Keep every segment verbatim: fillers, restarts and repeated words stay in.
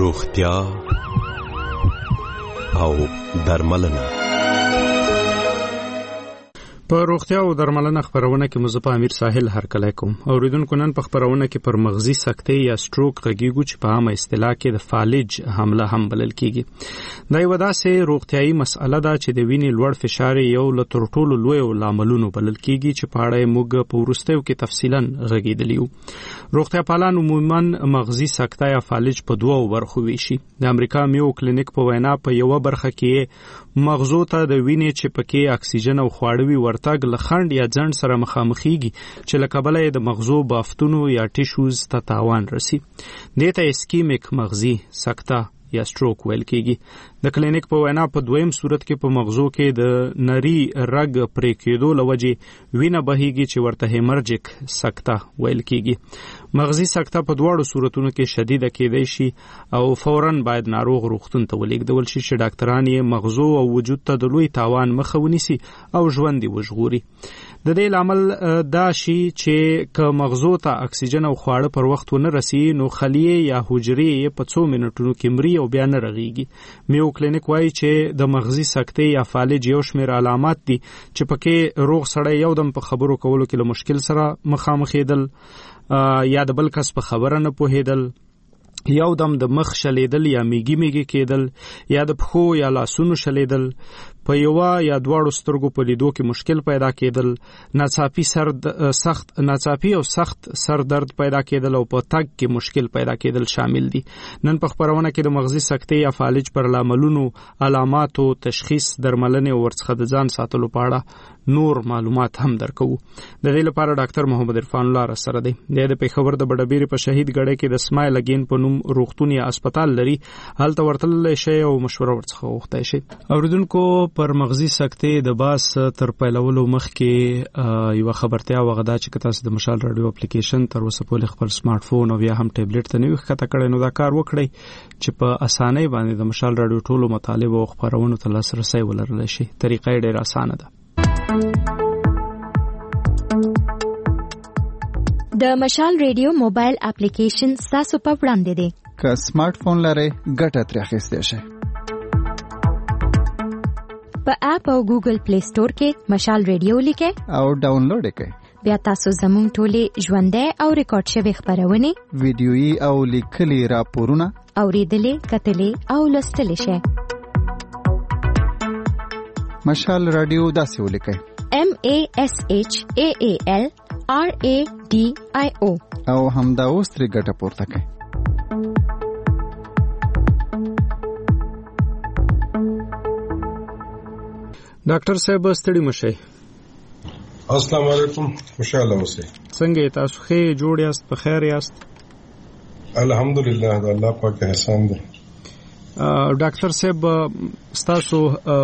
روغتیا او درملنه. په روغتیا او درملنه خبرونه کې مزه امیر ساحل هرکلی کوم. اوریدونکو نن په خبرونه کې پر مغزي سکتې یا سټروک غږیږو چې په عامه اصطلاح کې د فالج حمله هم بلل کیږي. دا یو داسې روغتیايي مسأله ده چې د وینې لوړ فشار یو له تر ټولو لوی لاملونو بلل کیږي چې په اړه موږ په وروستیو کې تفصیلا غږیدلی یو. روغتیا پالان عموما مغزي سکته یا فالج په دوه برخو ویشي. د امریکا میو کلینیک په وینا په یو برخه کې مغزو ته د وینې چې پکې اکسیجن او خواړوي ورتګ لخند یا ځند سره مخامخيږي چې لکبله د مغزو بافتونو یا ټیشوز ته تاوان رسی. دته اسکیمیک مغزي سکته یا سټروک ویل کیږي. د کلینیک په وینا په دویم صورت کې په مغزو کې د نری رګ پرې کېدو لوجې وینه بهيږي چې ورته هیمرجیک سکته ویل کیږي. مغزي سکته په دواړو صورتونو کې شدیده کېدای شي او فوراً باید ناروغ روغتون ته ولېږدول شي چې ډاکټران یې مغزو او وجود ته د لوی تاوان مخه ونیسي او ژوند یې وژغوري. د دې لامل دا شي چې که مغزو ته اکسیجن او خواړه پر وخت ونه رسي نو خلیه یا حجرې په څو منټونو کې مري او بیا نه رغيږي. میو کلینیک وایي چې د مغزي سکتې یا فالج یو شمېر علامات دي چې پکې روغ سړی یو دم په خبرو کولو کې له مشکل سره مخامخېدل یا د بل کس په خبره نه پوهېدل، یو دم د مخ شلیدل یا میګي میګي کېدل یا د پښو یا لاسونو شلیدل، په یو یا دواړو سترګو په لیدو کې مشکل پیدا کېدل، ناڅاپي سر سخت ناڅاپي او سخت سر درد پیدا کېدل او په تګ کې مشکل پیدا کېدل شامل دي. نن په خبرونه کې د مغزي سکتې یا فالج پر لاملونو، علاماتو، تشخیص، درملنې او ورڅخه د ځان ساتلو په اړه نور معلومات هم درکو. د دې لپاره ډاکټر محمد عرفان الله را سره دی. د پیښور د بډبیري په شهید ګړی کې د سمایل اگین په نوم روغتون یا هسپتال لري. هلته ورتللی شي او مشوره ورڅخه غوښتای شي. اوریدونکو پر مغزي سکتې د باس تر پیلولو مخکې یو خبرتیا وغدا چې تاسو د مشال رادیو اپلیکیشن تر اوسه پورې خپل سمارټ فون او یا هم ټابلیټ ته نوې ښکته کړئ نو دا کار وکړئ چې په اسانۍ باندې د مشال رادیو ټولو مطالب او خبرونو ته لاسرسی ولرلی شي. طریقه یې ډېره اسانه ده. د مشال ریډیو موبایل اپلیکیشن تاسو په وړاندې دی. که سمارټ فون لرئ ګټه ترې اخیستی شئ. په اپ او ګوګل پلی سٹور کې مشال ریډیو لیکئ او ډاونلوډ کړئ. بیا تاسو زموږ ټولې ژوندۍ او ریکارډ شوي خبرونه، ویډیويي او لیکلي راپورونه اوریدلې، کتلې او لوستلې شئ. مشال رادیو داسې ولیکئ: M A S H A A L R A D I O او همدا اوس ترې ګټه پورته کړئ. ډاکټر صاحب ستړي مشئ. السلام علیکم، خوشاله اوسئ. څنګه تاسو ښه جوړ یاست؟ په خیر یاست؟ الحمدلله، د الله پاک احسان دی. ډاکټر صاحب تاسو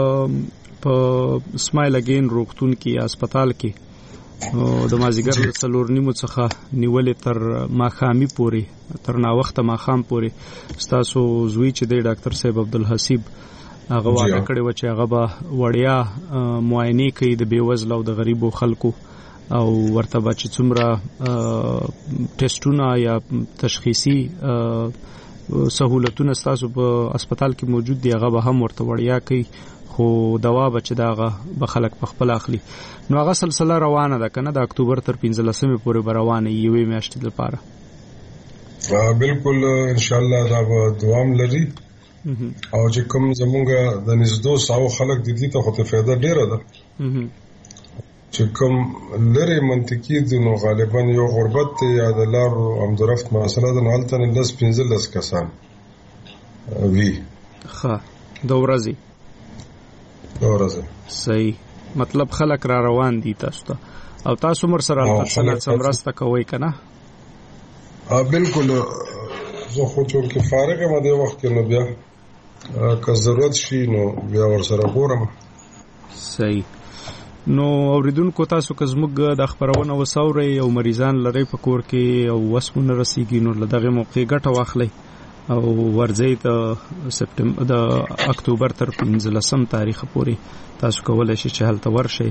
په سمایل اگین روغتون کې یا هسپتال کې د مازیګر څلور نیمو څخه نیولې تر ماښامي پورې، تر ناوخته ماښام پورې تاسو زوی چې دی ډاکټر صاحب عبدالحسیب هغه وعده کړې وه چې هغه به وړیا معاینې کوي د بېوزله او د غریبو خلکو او ورته به چې څومره ټیسټونه یا تشخیصي سهولتونه ستاسو په هسپتال کې موجود دي هغه به هم ورته وړیا کوي، خو دوا به چې دغه به خلک په خپل اخلي. نو هغه سلسله روانه ده کنه د اکتوبر تر پنځلسمې پورې به روانه یوې میاشتې لپاره؟ بالکل ان شاء الله دا به دوام لري او چې کوم زمونږ د نږدې ساو خلک د دې ته خو ته فایده ډیره ده چې کوم لري منطقي دي نو غالبا یو غربت یا د لار همدرفت مسله ده، نو هلته لس پنځلس کسان وي. ښه، د ورځې د ورځې صحیح، مطلب خلک را روان دي تاسو ته او تاسو مر سره څه مرسته کوئ که نه؟ بالکل، زه خو چونکې فارغ یم دې وخت کې نو بیا که ضرورت شي نو بیا ورسره ګورم. صحیح. نو اوریدونکو تاسو که زموږ د خبرونه وساورئ او مریضان لرئ په کور کې او وس مو نه رسیږي نو له دغې موقع ګټه واخلئ او ورځئ د سپټمبر د اکتوبر تر پنځلسم تاریخ پورې تاسو کولی شئ چې هلته ورشئ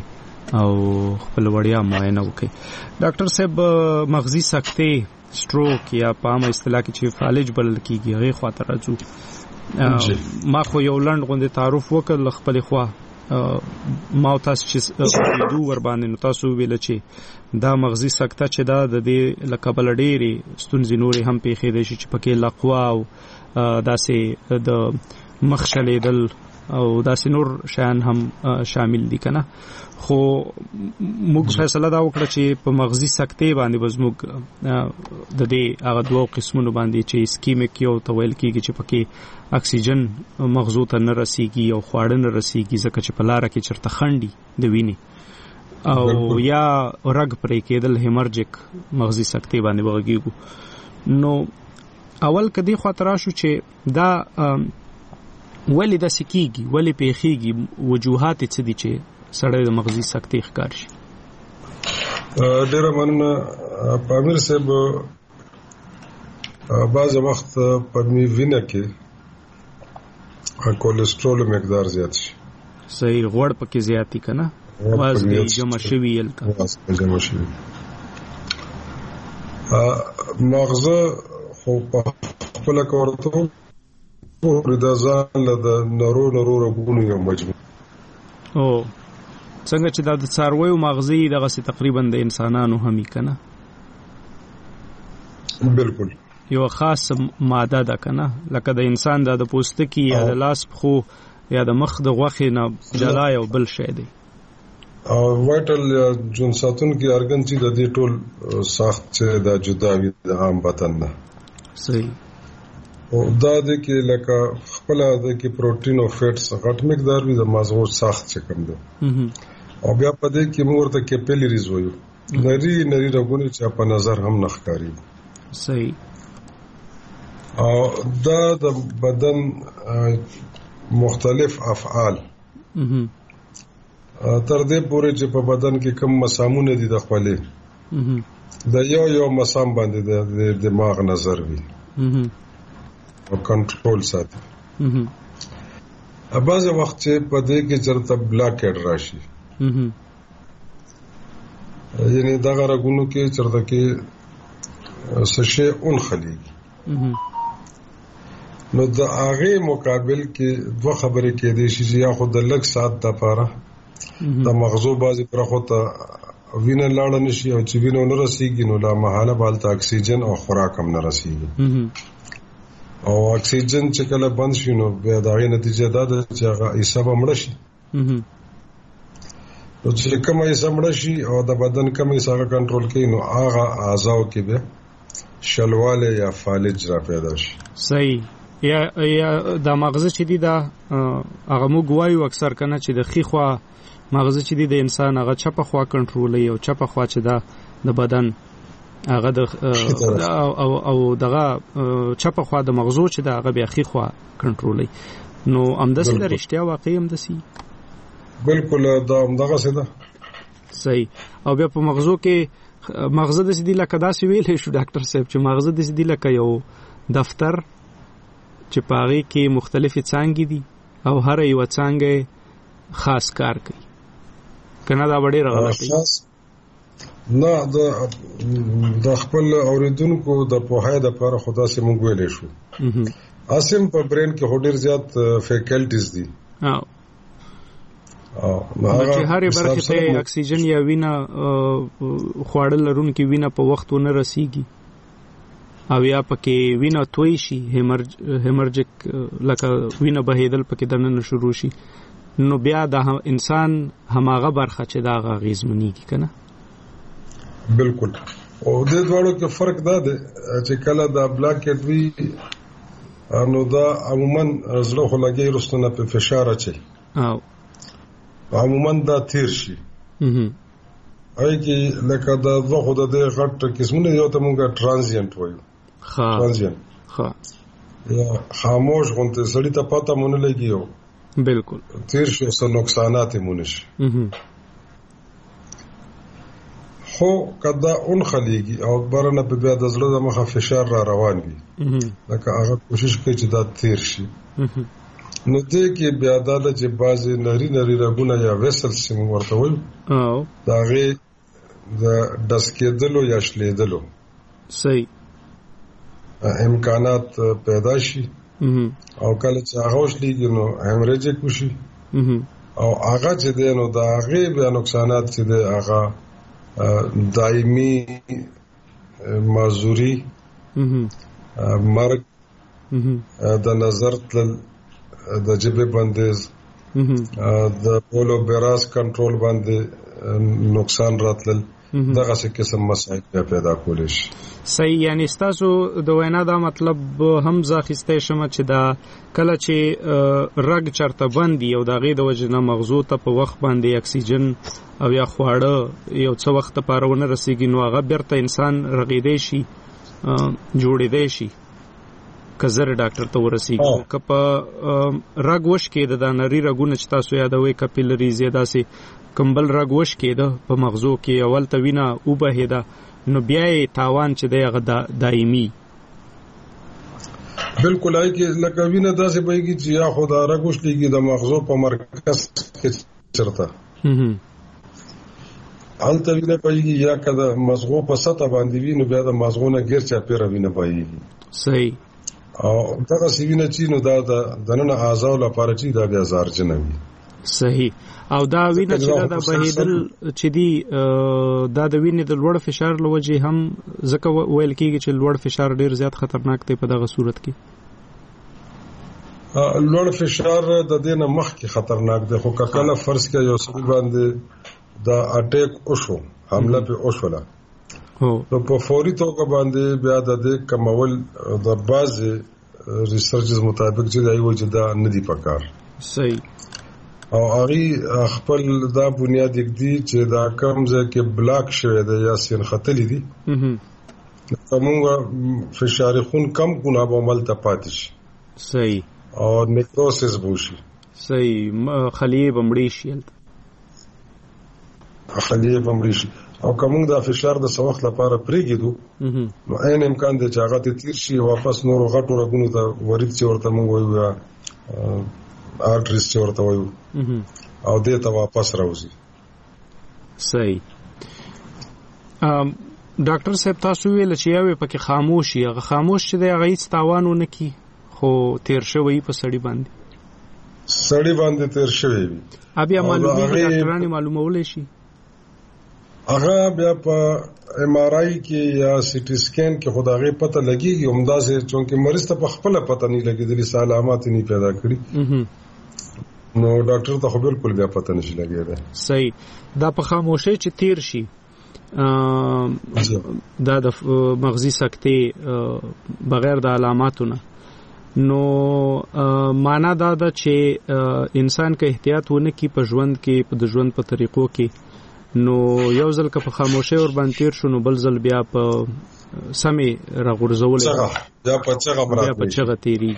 او خپل وړیا معاینه وکړي. ډاکټر صاحب مغزي سکتې سټروک یا په عامه اصطلاح کې چې فالج بلل کیږي هغه خواته راځو. ما خو یو لنډ غونډه تعارف وکړ خپل خوا ما تاسو چې ویډیو ور باندې نو تاسو ویل چې دا مغزي سکته چې دا د دې لکبل ډېری ستونزې نورې هم پیښې دي چې پکې لقوا او داسې د مخشلې دل او داسې نور شیان هم شامل دي کنه. خو موږ فیصله دا وکړه چې په مغزي سکتې باندې وزموږ د دې هغه دوه قسمونو باندې چې اسکیمیک یو تویل کیږي چې پکې اکسیجن مغزو ته نه رسیږي او خواړه نه رسیږي ځکه چې په لاره کې چرته خندي د وینې او یا رګ پرې کېدل هیمرجیک مغزي سکتې باندې وغږیږو. نو اول کدي خاطر شو چې دا ولې د سکیږي ولې پیخیږي وجوهات څه دي چې سړی د مغزي سکتې ښکار شي. ډیره مننه پامیر صاحب. بعض وخت په وینه کې کولیسټرول مقدار زیات شي. صحیح غوړ پکې زیاتی کنه وزن جمع شوی یلته جمع شوی. مغزه خو په خپل کورته ورته ځان له نورو نورو رګونو یو مجموعه او څنګه چې دا د څارویو مغزي دغه سي تقریبا د انسانانو همي کنه بالکل یو خاص ماده ده کنه لکه د انسان د پوستکی یا د لاس خو یا د مخ د غوخې نه جلا یو بل شی دی او وایټل جون ساتون کې ارګن چې د دې ټول ساخت چې د جداوی د عام بدن نه صحیح او دا د کې لکه خپل د کې پروتین او فیټس غټ مقدار وي د مازغو ساخت چې کم ده او بیا په دې کې موږ ورته کیپیلریز وایو نری نری رګونه چې په نظر هم نخکاری. صحیح. او دا د بدن مختلف افعال تر دې پورې چې په بدن کې کم مسامونه دي د خپلې د یو یو مسام باندې د دماغ نظر وي او کنټرول ساتي. بعض وخت چې په دې کې چرته بلاکډ راشي یعنی دا غرغونو کې چرته کې سشه اون خلیږي نو د هغه مقابل کې دوه خبرې کې دي چې یا خو د لږ سات د پاره د مغزو بازي پر خو ته وینه لاړ نشي او چې وینه نه رسیږي نو لا محاله بالته اکسیجن او خوراک هم نه رسیږي او اکسیجن چې کله بند شي نو بیا دا غي نتیجه ده چې هغه حساب مړ شي نو چې کومه حساب مړ شي او د بدن کومه حساب کنټرول کوي نو هغه اعضاء کې به شلواله یا فالج را پیدا شي. صحیح. یا یا د مغز چې دی دا هغه موږ وایو اکثر کنه چې د خيخوا مغز چې دی د انسان هغه چپه خوا کنټرولوي او چپه خوا چې دا د بدن هغه د او او دغه چپه خوا د مغزو چې دا هغه بیا خيخوا کنټرولوي. نو امدسه د رښتیا واقعي امدسي بالکل دا امدغه څه ده. صحیح. او بیا په مغزو کې مغز د سیدی لکه داسې ویل شو ډاکټر صاحب چې مغز د سیدی لکه یو دفتر چې پاره کې مختلفې څانګې دي او هر یو څانګه خاص کار کوي کنه دا ډېر غلطي نه د د خپل اوریدونکو د پوهه د لپاره خدا سي مونږ ویلې شو اسیم په برین کې هډیر زیات فیکلټیز دي او چې هر برخه ته اکسیجن یا وینه خواړل لرونکي وینه په وخت نه رسیږي او یا پکې وینه توي شي هیمرجیک لکه وینه بهیدل پکې دنه شروع شي نو بیا د انسان هماغه برخه چې دا غیزمنیږي کنه. بالکل. او د دوړو کې فرق دا دی چې کله دا بلاکټ وی نو دا عموما زړه خو لګي رستنه په فشار اچي او عموما دا تیر شي اې کې لکه دا دوه د دې غټ قسمونه یو ته مونږه ترانزینت وایو. ها ترانزینت ها یا خاموش غونته سړی ته پته مونږ لګیو بالکل تیر شي څه نقصانات مونږ شي خو کدا اون خلیږي او برنه په بیا د زړه د مخه فشار را روان وي لکه هغه کوشش کوي چې دا تیر شي نو دې کې بیا دا چې بعضې نری نری رګونه یا ویسلز چې موږ ورته وایو د هغې د ډس کېدلو یا شلېدلو صحیح امکانات پیدا شي او کله چې هغه وشلېږي نو هیمریجیک وشي او هغه چې دی نو د هغې بیا نقصانات چې دی هغه دایمي معذوري مرګ د نظر تلل د جبه بندیز د پولو بیراس کنټرول باندې نقصان راتلل دغه څه قسم مسایل پیدا کولی شي. صحیح، یعنی ستاسو د وینا دا مطلب هم ځاخیستی شمه چې دا کله چې رګ چرته بندي او د هغې د وجې نه مغزو ته په وخت باندې اکسیجن او یا خواړه یو څه وخت لپاره ونه رسېږي نو هغه بیرته انسان رغېدی شي، جوړېدی شي که زر ډاکټر ته ورسېږي. که په رګ وشکېده دا نري رګونه چې تاسو یادوئ کپیلریز یا داسې کوم بل رګ وشکېده په مغزو کې اول ته وینه وبهېده نو بیا یې تاوان چې دی هغه دایمي. بلکل هغې کې لکه وینه داسې بهېږي چې یا خو دا رګ وشلېږي د مغزو په مرکز کې چېرته هلته وینه بهېږي، یا که د مغزو په سطح باندې وي نو بیا د مغزو نه ګیر چاپېره وینه بهېږي. صحیح. او دغسې وینه چې نو دا د دننه اعضاو لپاره چې دا بیا زهرجنه وي. صحیح. او دا وینه چې دا د بهېدل چې دي دا د وینې د لوړ فشار له وجې هم ځکه ویل کېږي چې لوړ فشار ډېر زیات خطرناک دی په دغه صورت کې. لوړ فشار د دې نه مخکې خطرناک دی، خو که کله فرض کړه یو سړي باندې دا اټیک وشو، حمله پې وشوله، نو په فوري توګه باندې بیا د دې کمول د بعضې ریسرچز مطابق چې دی وایي چې دا نه دي پکار. صحیح. او هغې خپل دا بنیاد ږدي چې دا کوم ځای کې بلاک شوی دی یا سین ختلي دي که مونږ فشار خون کم کړو نو به هملته پاتې شي. صحیح. او نیکروسس به وشي. صحیح. خلیې به مړې شي، هلته خلیې به مړې شي. او که مونږ دا فشار د څه وخت لپاره پرېږدو نو عین امکان دی چې هغه ته تیر شي، واپس نورو غټو رګونو ته ورید چې ورته مونږ وایو یا آرټریز چې ورته وایو او دې ته واپس راوځي. صحیح. ډاکټر صاحب تاسو ویل چې یو پکې خاموش یې، هغه خاموش چې دی هغه هیڅ تاوان ونه کړي خو تیر شوی په سړي باندې سړي باندې تیر شوی وي. بیا معلومېږي ډاکټران معلومولی شي هغه بیا په ایم آر آی کې یا سی ټي سکین کې خو د هغې پته لګېږي، همداسې چونکې مریض ته په خپله پته نه لګېدلي، څه علامات یې نه پیدا کړي نو ډاکټر ته خو بالکل بیا پته نشي لګېدی. صحیح. دا په خاموشۍ چې تیر شي دا د مغزي سکتې بغیر د علاماتو نه نو معنا دا ده چې انسان که احتیاط ونه کړي په ژوند کې په د ژوند په طریقو کې نو یو ځل که په خاموشۍ ور باندې تیر شو نو بل ځل بیا په سمې راغورځولی بیا په چغه بیا په چغه تېرېږي.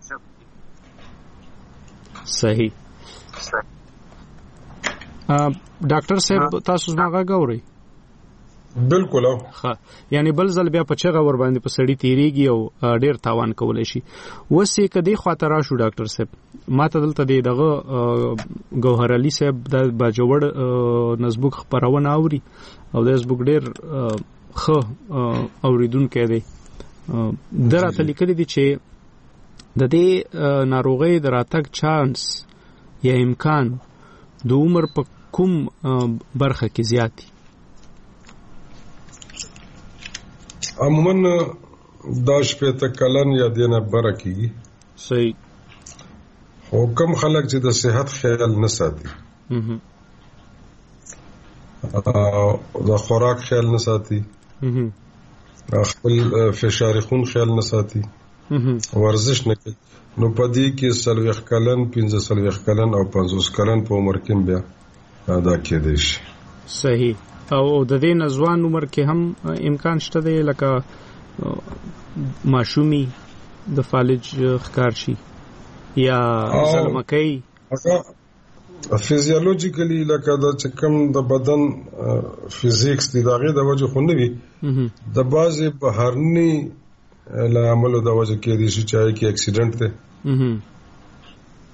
صحیح. ډاکټر صاحب تاسو زما غږ اورئ؟ بالکل. ښه، یعنی بل ځل بیا په چغه ور باندې په سړي تېرېږي او ډېر تاوان کولی شي. اوس یې که دې خواته راشو ډاکټر صاحب، ما ته دلته د دغه ګوهر علي صاحب د باجوړ نزبوک خپرونه اوري او د زبوک ډېر ښه اورېدونکی دی. ده راته لیکلي دي چې د دې ناروغۍ د راتګ چانس یا امکان د عمر په کوم برخه کې زیات دي؟ عموما دا شپېته کلن یا دې نه بره کېږي. صحیح. خو کم خلک چې د صحت خیال نه ساتي، د خوراک خیال نه ساتي، خپل فشار خون خیال نه ساتي، ورزش نه کوي، نو په دې کې څلوېښت کلن، پنځه څلوېښت کلن او پنځوس کلن په عمر کې بیا دا کېدی شي. صحیح. او د دې نه ځوان عمر کې هم امکان شته دی لکه ماشومي د فالج ښکار شي یا زلمکۍ؟ فیزیولوژیکلی لکه د چې کوم د بدن فزیکس دی د هغې د وجې خو نه وي، د بعضې بهرني له عملو د وجې کېدی شي چې هغې کې اکسیډنټ دی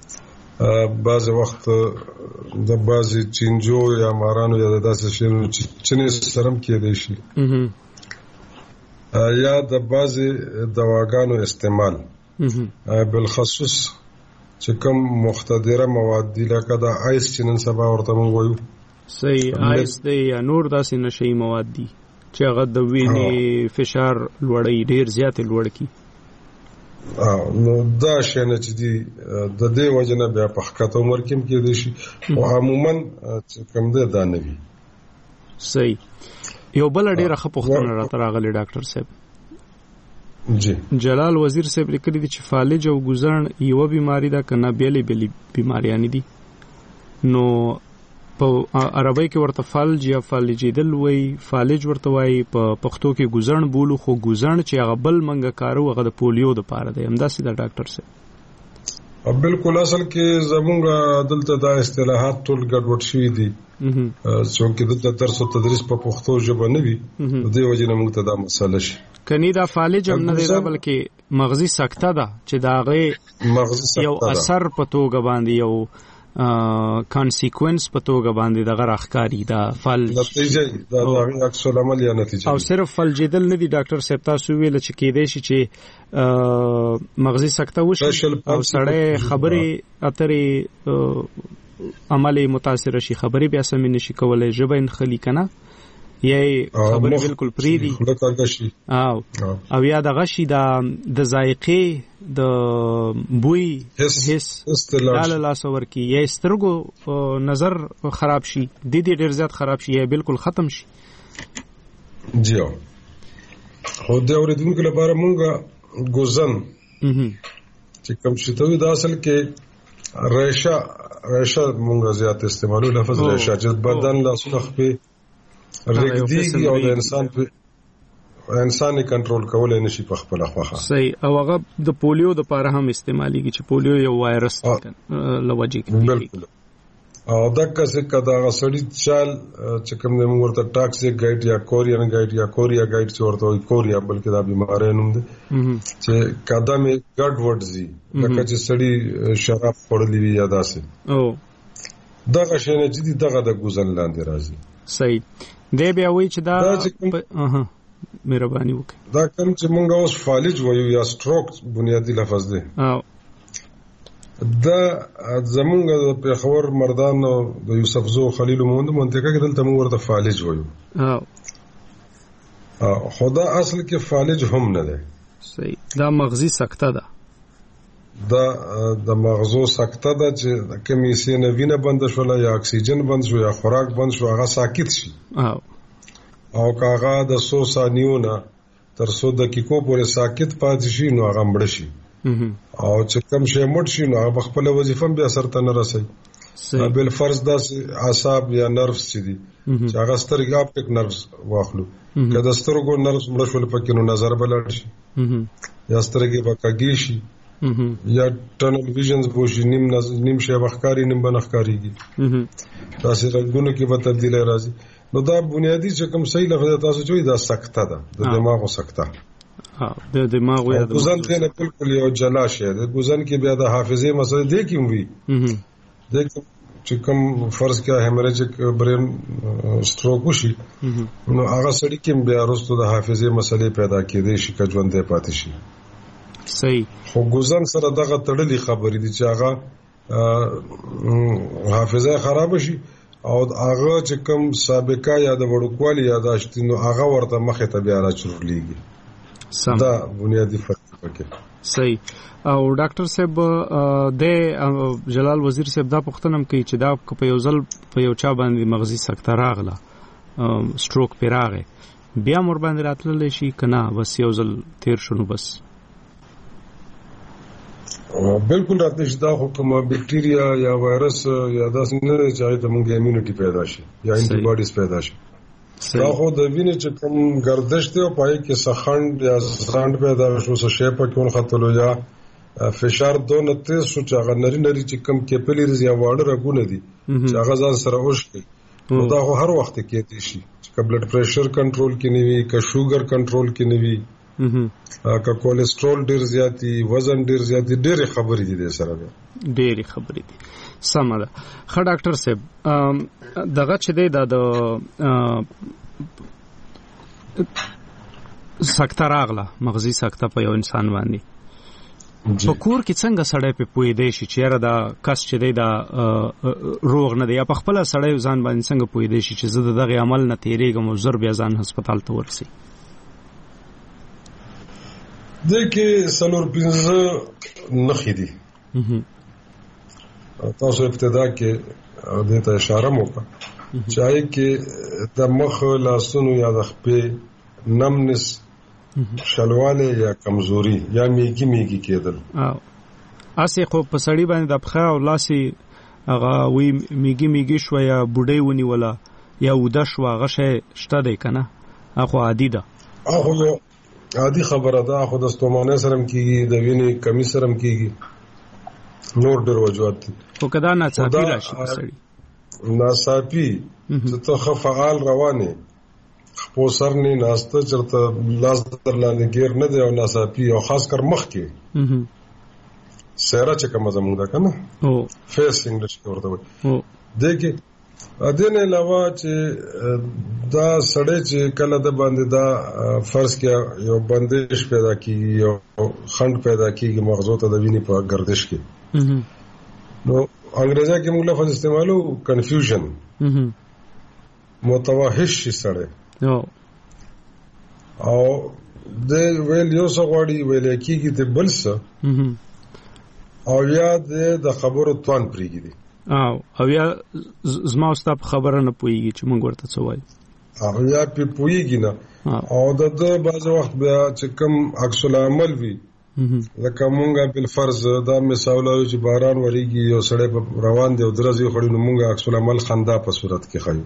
بعض وخت د بعض چینجو یا مارانو یا داسې شنو چې سرم کېدای شي یا د بعض دواګانو استعمال بالخصوص چې کوم مختدره مواد دي لکه د آیس چې نن سبا ورته موږ وایو صحیح آیس دی یا نور داسې نشئی مواد دي چې هغه د وینې فشار لوړوي ډیر زیات لوړ کی نو دا شنه چې دی د دې وجنه بیا په حقیقت عمر کې کېدای شي او عموما چې کوم ده دا نه وي صحیح یو بل ډیره خپوختنه راته راغلی ډاکټر صاحب جی جلال وزیر صاحب لیکلی دی چې فالج او ګوزن یو بیماری ده کنه بیلې بیلې بیماریان دي نو په عربی کې ورته فالج یا فالجیدل وای فالج ورته وای په پښتو کې ګوزن بولو خو ګوزن چې هغه بل منګه کارو هغه د پولیو د پاره دی همداسې د ډاکټر صاحب بالکل اصل کې زمونږ دلته دا اصطلاحات ټول ګډوډ شوي دي چې دلته درس او تدریس په پښتو ژبه نه وي د دې وجې نه موږ ته دا مسله شي کني دا فالج هم نه دی بلکې مغزي سکته ده چې دا غي مغزي سکته یو اثر په توګه باندې یو کانسیکوینس په توګه باندې دغه راخکاری دا فل نتیجه دا د عکس العمل یا نتیجه او صرف فلجیدل نه دی ډاکټر صاحب تاسو ویل چې کېدای شي چې مغزي سکته وشي او سړی خبرې اترې عمل متاثر شي خبرې بیا سم نشي کولای ژبه انخلی کنه یې خبرې بالکل پریدي او او یا د غشي د د ذایقې د بوی حس لاله لاسور کی یا سترګو نظر خراب شي د دې ډیر زیات خراب شي یا بالکل ختم شي جی خو د اوریدونکو لپاره مونږه ګوزن چې کوم شي ته د اصل کې ریشا ریشا مونږه زیات استعمالو لفظ ریشا چې بدن لاسونه خپې رګدي او د انسان په انسان کنټرول کولای نشي په خپل خواخه صحیح او هغه د پولیو د پاره هم استعماليږي چې پولیو یو وایرس لوجي کوي بالکل او دغه څه کدا غسړی چال چې کوم د ورته ټاکسیک ګایډ یا کورین ګایډ یا کوریا ګایډ چې ورته وي کوریا بلکې دا بیماری نوم دی چې قدم ګډ وډزي لکه چې سړی شراب خورلی وي یا داسې او دغه شنه چې دغه د ګوزن لاندې راځي صحیح دی بیا وی چې دا اها مهرباني وکړه دا کوم چې مونږ اوس فالج وایو یا سټروک بنیادی لفظ دی او دا زمونږ د پیښور مردان د یوسف زو خلیل موند منطقه کې دلته موږ ورته فالج وایو او خدا اصل کې فالج هم نه دی صحیح دا مغزي سکته ده دا د مغزو سکته ده چې کمی سي نه وینه بند شو یا اکسیجن بند شو یا خوراک بند شو هغه ساکت شي او او کاغه د سو ثانیونه تر سو دقیقو پورې ساکت پاتې شي نو هغه مړ شي او چې کم شي مړ شي نو هغه خپل وظیفه بیا سرته نه رسي بل فرض د اعصاب یا نروس چې دي چې هغه سترګې اپټیک نروس واخلو کله سترګو نروس مړ شول پکې نو نظر بلل شي یا سترګې پکې شي یا ټنل ویژنز بوشي نیم نیم شی وختکاری نیم بنخکاریږي تاسو رنگونو کې به تبدیلی راځي نو دا بنیادی چې کوم صحیح لفظ تاسو چوي دا سکته ده د دماغو سکته ها د دماغو یا د ګوزن ته بالکل یو جلا شي د ګوزن کې بیا د حافظه مسله دی کیوم وی د چې کوم فرض کې هیمریجیک برین سټروک وشي نو هغه سړی کې بیا وروسته د حافظه مسلې پیدا کېدې شي که ژوند دی پاتې شي صحیح خو ګوزن سره دغه تړلې خبرې دي چې هغه حافظه خراب شي او هغه چې کوم سابقه یا د وړوکوالي یاداشت نو هغه ورته مخه ته بیا راچورلېږي دا بنیادی فرق پکې صحیح او ډاکټر صاحب د جلال وزیر صاحب دا پوښتنه کوي چې دا په یو ځل په یو چا باندې مغزي سکته راغله سټروک پیراغه بیا مور باندې راتللی شي کنه بس یو ځل تیر شونو بس بالکل راتلی شي دا خو کومه بکټیریا یا وایرس یا داسې نه چې هغه ته موږ ایمونټي پیدا شي یا انټي باډیز پیدا شي دا خو د وینې چې کوم گردش دی او پای کې سخند یا ساند پیدا شو څه شی په کون خطلو یا فشار دونه تیز شو چې هغه نری نری چې کوم کیپلریز یا واړه رګونه دي چې هغه ځان سره اوښتي دا خو هر وخت کې کېږي شي چې بلډ پريشر کنټرول کې نیوي که شوګر کنټرول کې نیوي که کولیسټرول ډیر زیاتی، وزن ډیر زیاتی، ډېرې خبرې دي د سره بیا ډېرې خبرې دي. سمه ده. ښه ډاکټر صاحب، دغه چې دی دا د سکته راغله، مغزي سکته په یو انسان باندې، په کور کې څنګه سړی په پوهېدی شي چې یاره دا کس چې دی دا روغ نه دی، یا په خپله سړی ځان باندې څنګه پوهېدی شي چې زه د دغې عمل نه تېرېږم او زر بیا ځان هسپتال ته ورسي؟ دې کې څلور پنځه نښې دي. تاسو ابتدا کې دې ته اشاره مو وکړه چې هغې کې د مخ، لاسونو یا د خپې نمنس، شلواله یا کمزوري یا میګي میګي کېدل. اسې خو په سړی باندې د پخه او لاسي هغه وی میګي میګي شو یا بوډۍ ونیوله یا وده شو، هغه شی شته دی که نه؟ هغه عادي ده، هغه عادي خبره ده. خو د ستومانۍ سره هم کېږي، د وینې کمی سره هم کېږي، نور ډېر وجوهات دي. خو که دا ناڅاپي راشي په سړي، ناڅاپي چې ته ښه فعال روانې، خپو سر نه ناسته، چېرته لاس در لاندې ګیر نه دی او ناڅاپي، او خاص کر مخ کې سیره چې کومه زموږ ده که نه، فیس انګلیش کې ورته وایي، دې کې دې نه علاوه چې دا سړی چې کله د باندې دا فرض کې یو بندش پیدا کېږي، یو خنډ پیدا کېږي مغزو ته د وینې په گردش کې، نو انګریزي کې موږ لفظ استعمالو کنفیوژن، متوحش شي سړی، او د ویل یو څه غواړي ویل کېږي د بل څه، او یا د خبرو توان پرېږدي، او او یا زما ستا په خبره نه پوهېږي چې موږ ورته څه وایو، او یا پې پوهېږي نه، او د ده بعضې وخت بیا چې کوم عکس العمل وي، لکه مونږه بالفرض دا مثال وایو چې باران وریږي، یو سړی روان دی او درزې وخوړي، نو مونږ عکس العمل خندا په صورت کې ښیو.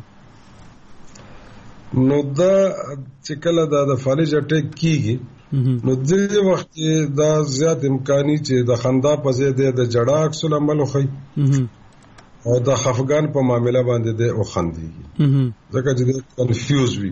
نو دا چې کله دا د فالج اټیک کېږي، نو دې وخت کې دا زیات امکاني چې د خندا په ځای دی د ژړا عکس العمل وښیي، او د خفګان په معامله باندې دی وخندېږي، ځکه چې دی کنفیوز وي،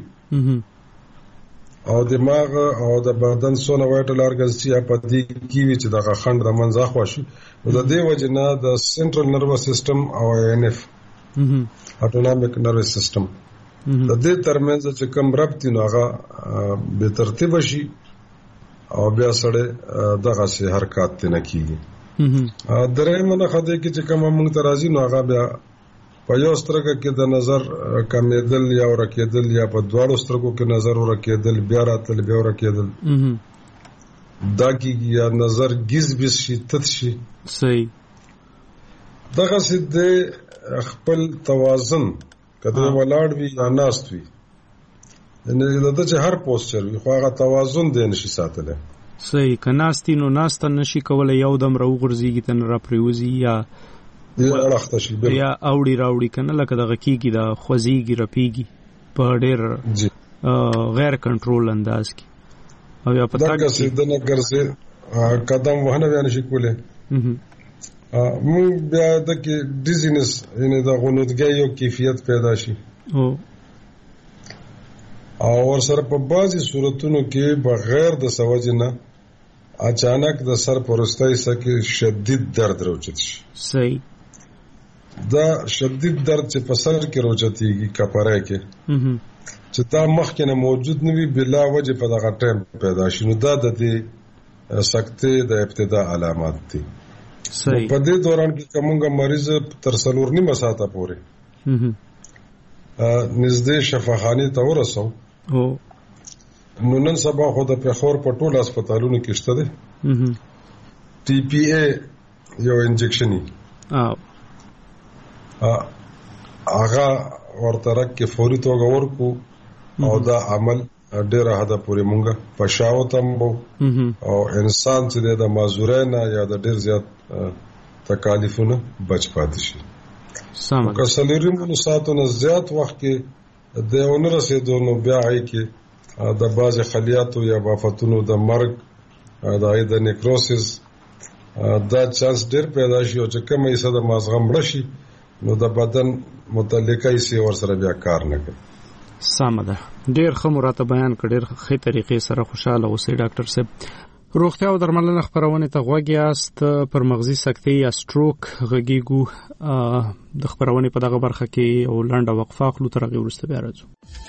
او دماغ او د بدن څونه وایټل ارګنز چې په دې کې وي چې دغه خنډ د منځه خوا شي. نو د دې وجې نه د سنټرل نروس سیسټم او این اف اټونومیک نروس سیسټم د دې ترمنځ چې کوم ربط نو هغه به ترتیب شي، او بیا سره دغه سي حرکت نه کیږي. درېمه نه خدای کې چې کوم موږ ته راځي، نو هغه بیا په یو سترګه کې د نظر کمیدل یا ورکېدل، یا په دواړو سترګو کې نظر ورکېدل، بیا راتل بیا ورکېدل، دا کېږي، یا نظر ګیز بیز شي، تت شي. صحیح. دغه سي د خپل توازن کله ولاړ وي یا ناست وي، نه د چې هر پوسچر وي، خو هغه توازن دی نشي ساتلی. صحیح. که ناستی نو ناسته نشي کولی، یو دم راوغورځېږي ته نه راپرېوځي، یا اړخته شي، یا اوړي راوړي که نه، لکه دغه کېږي دا خوځېږي رپېږي په ډېر غیر کنټرول انداز کې، او یا په تګ کې دنه ګرځي، قدم وهنه بیا نشي کولی. موږ بیا د کې ډیزینس، یعنې د غنودګۍ یو کیفیت پیدا شي، او ورسره په بعضې صورتونو کې بغیر د سوجې نه اچانک د سر په وروستۍ حصه کې شدید درد راوچت شي. صحیح. دا شدید درد چې په سر کې راوچتېږي، کپړی کې، چې دا مخکې نه موجود نه وي، بلا وجې په دغه ټایم پیدا شي، نو دا د دې سکتې د ابتدا علامات دي. صحیح. په دې دوران کې که موږ مریض تر څلور نیمه ساعته پورې نږدې شفاخانې ته ورسو، نو نن سبا خو د پېښور په ټولو هسپتالونو کې شته دی ټي پی اے یو انجکشن یې هغه ورته رکې فوري توګه ورکو، او دا عمل ډېره حده پورې مونږه په شاو تمبو، او انسان چې د معذورۍ نه یا د ډېر زیات تکالیفونه بچ پاتې شي. که څلورو ساعتو نه زیات وخت کې د ونه رسېدو، نو بیا هغې کې د بعضې خلیاتو یا بافتونو د مرګ، د هغې د نیکروسس دا چانس ډېر پیدا شي، او چې کومه حصه د مازغه مړه شي، نو د بدن متعلقه حصې ورسره بیا کار نه کوي. سمه ده. ډېر ښه مراته بیان کړ، ډېر ښه طریقې سره خوشاله اوسئ ډاکټر صاحب. روغتیا او درملنه خبرونه ته غوږ یاست. پر مغزي سکتې یا سټروک غږیږو. د خبرونه په دغه برخه کې او لنډه وقفه اخلو، تر هغه وروسته بیا راځو.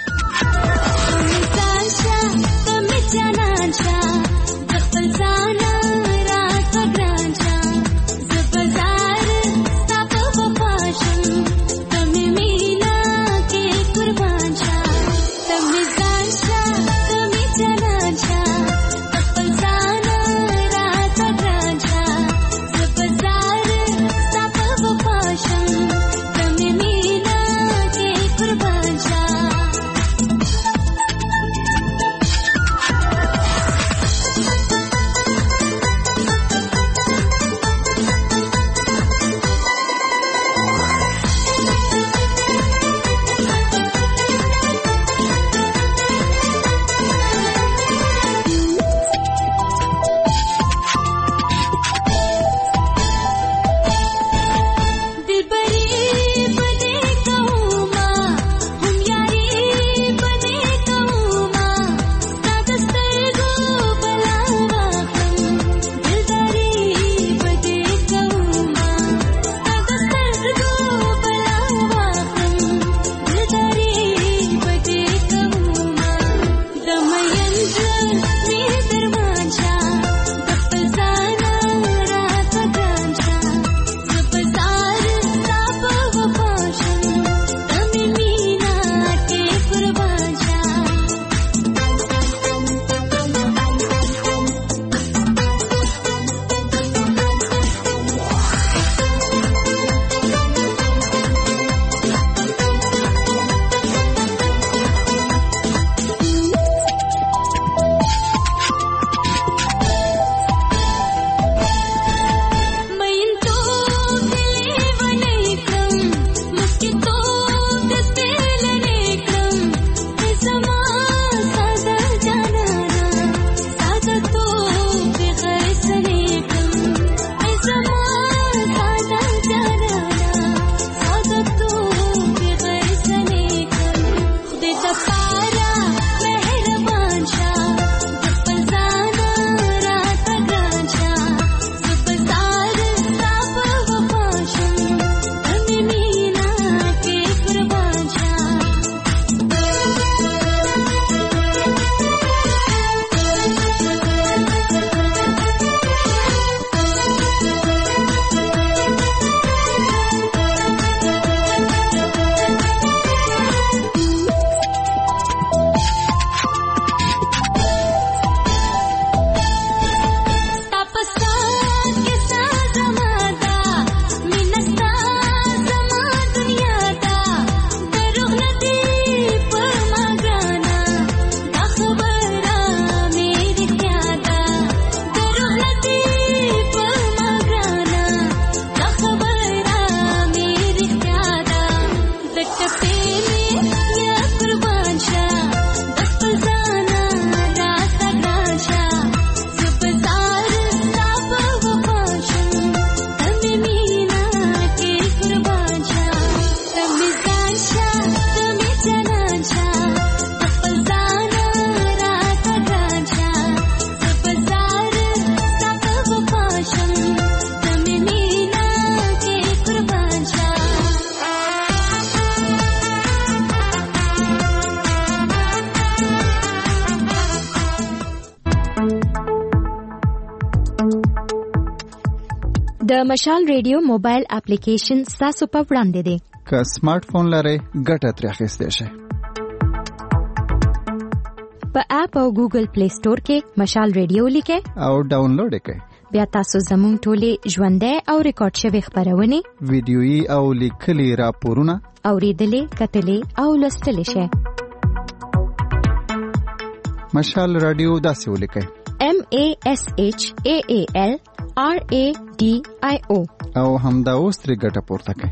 د مشال ریډیو موبایل اپلیکیشن تاسو په وړاندې دی. که سمارټ فون لرئ ګټه ترې اخیستی شئ. په اپ او ګوګل پلی سٹور کې مشال ریډیو لیکئ او ډاونلوډ یې کړئ. بیا تاسو زموږ ټولې ژوندۍ او ریکارډ شوي خبرونه، ویډیويي او لیکلي راپورونه اوریدلې، کتلې او لوستلې شئ. مشال رادیو داسې ولیکئ: M A S H A A L R A D I O او همدا اوس ترې ګټه پورته کړئ.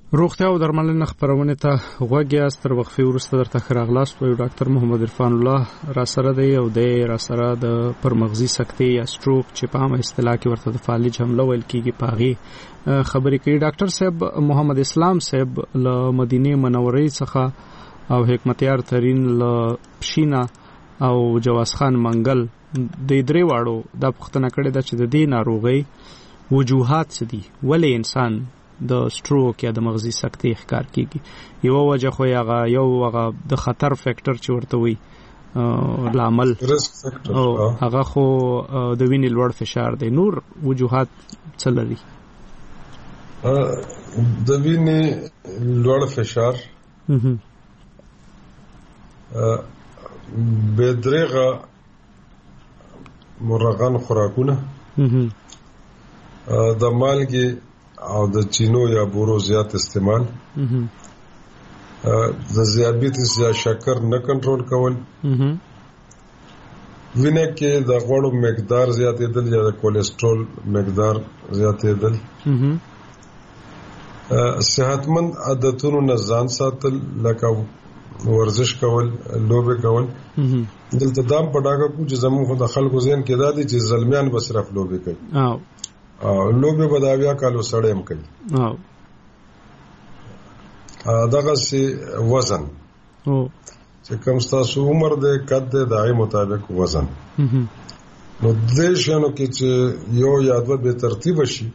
روغتیا او درملنه خبرونه ته غوږی استر وقفه ورسته درته خراغلاست و ډاکټر محمد عرفان الله را سره دی او د را سره د پرمغزي سکتې یا سټروک چې په عامه اصطلاح کې ورته د فالج حمله ویل کیږي پاغي خبرې کوي. ډاکټر صاحب محمد اسلام صاحب له مدینه منورې څخه او حکمتیار ترين له پښینا او جواز خان منګل د درې واړو د پښتنه کړي د چې د دې ناروغي وجوهات څه دي ولې انسان د سټروک یا د مغزي سکتې ښکار کیږي. یو وجه خو هغه یو هغه د خطر فیکٹر چې ورته وي لامل او هغه خو د وینې لوړ فشار دی. نور وجوهات څه لري؟ د وینې لوړ فشار بدرغه مرغان خوراکونه د مالګي او د چینو یا بورو زیات استعمال د دیابیټس یا شکر نه کنټرول کول وینه کې د غوړو مقدار زیاتېدل یا د کولیسټرول مقدار زیاتېدل صحتمند عادتونو نه ځان ساتل لکه ورزش کول لوبه کول دلته دام په ډاګه کو چې زموږ د خلکو ذهن کې دا دي چې زلمیان به صرف لوبه کوي او لوبه بداویا کالو سړی هم کوي او دغه سي وزن او چې کوم تاسو عمر دې قد دې دای مطابق وزن نو دې شنو کې چې یو یا دوه به ترتیب شي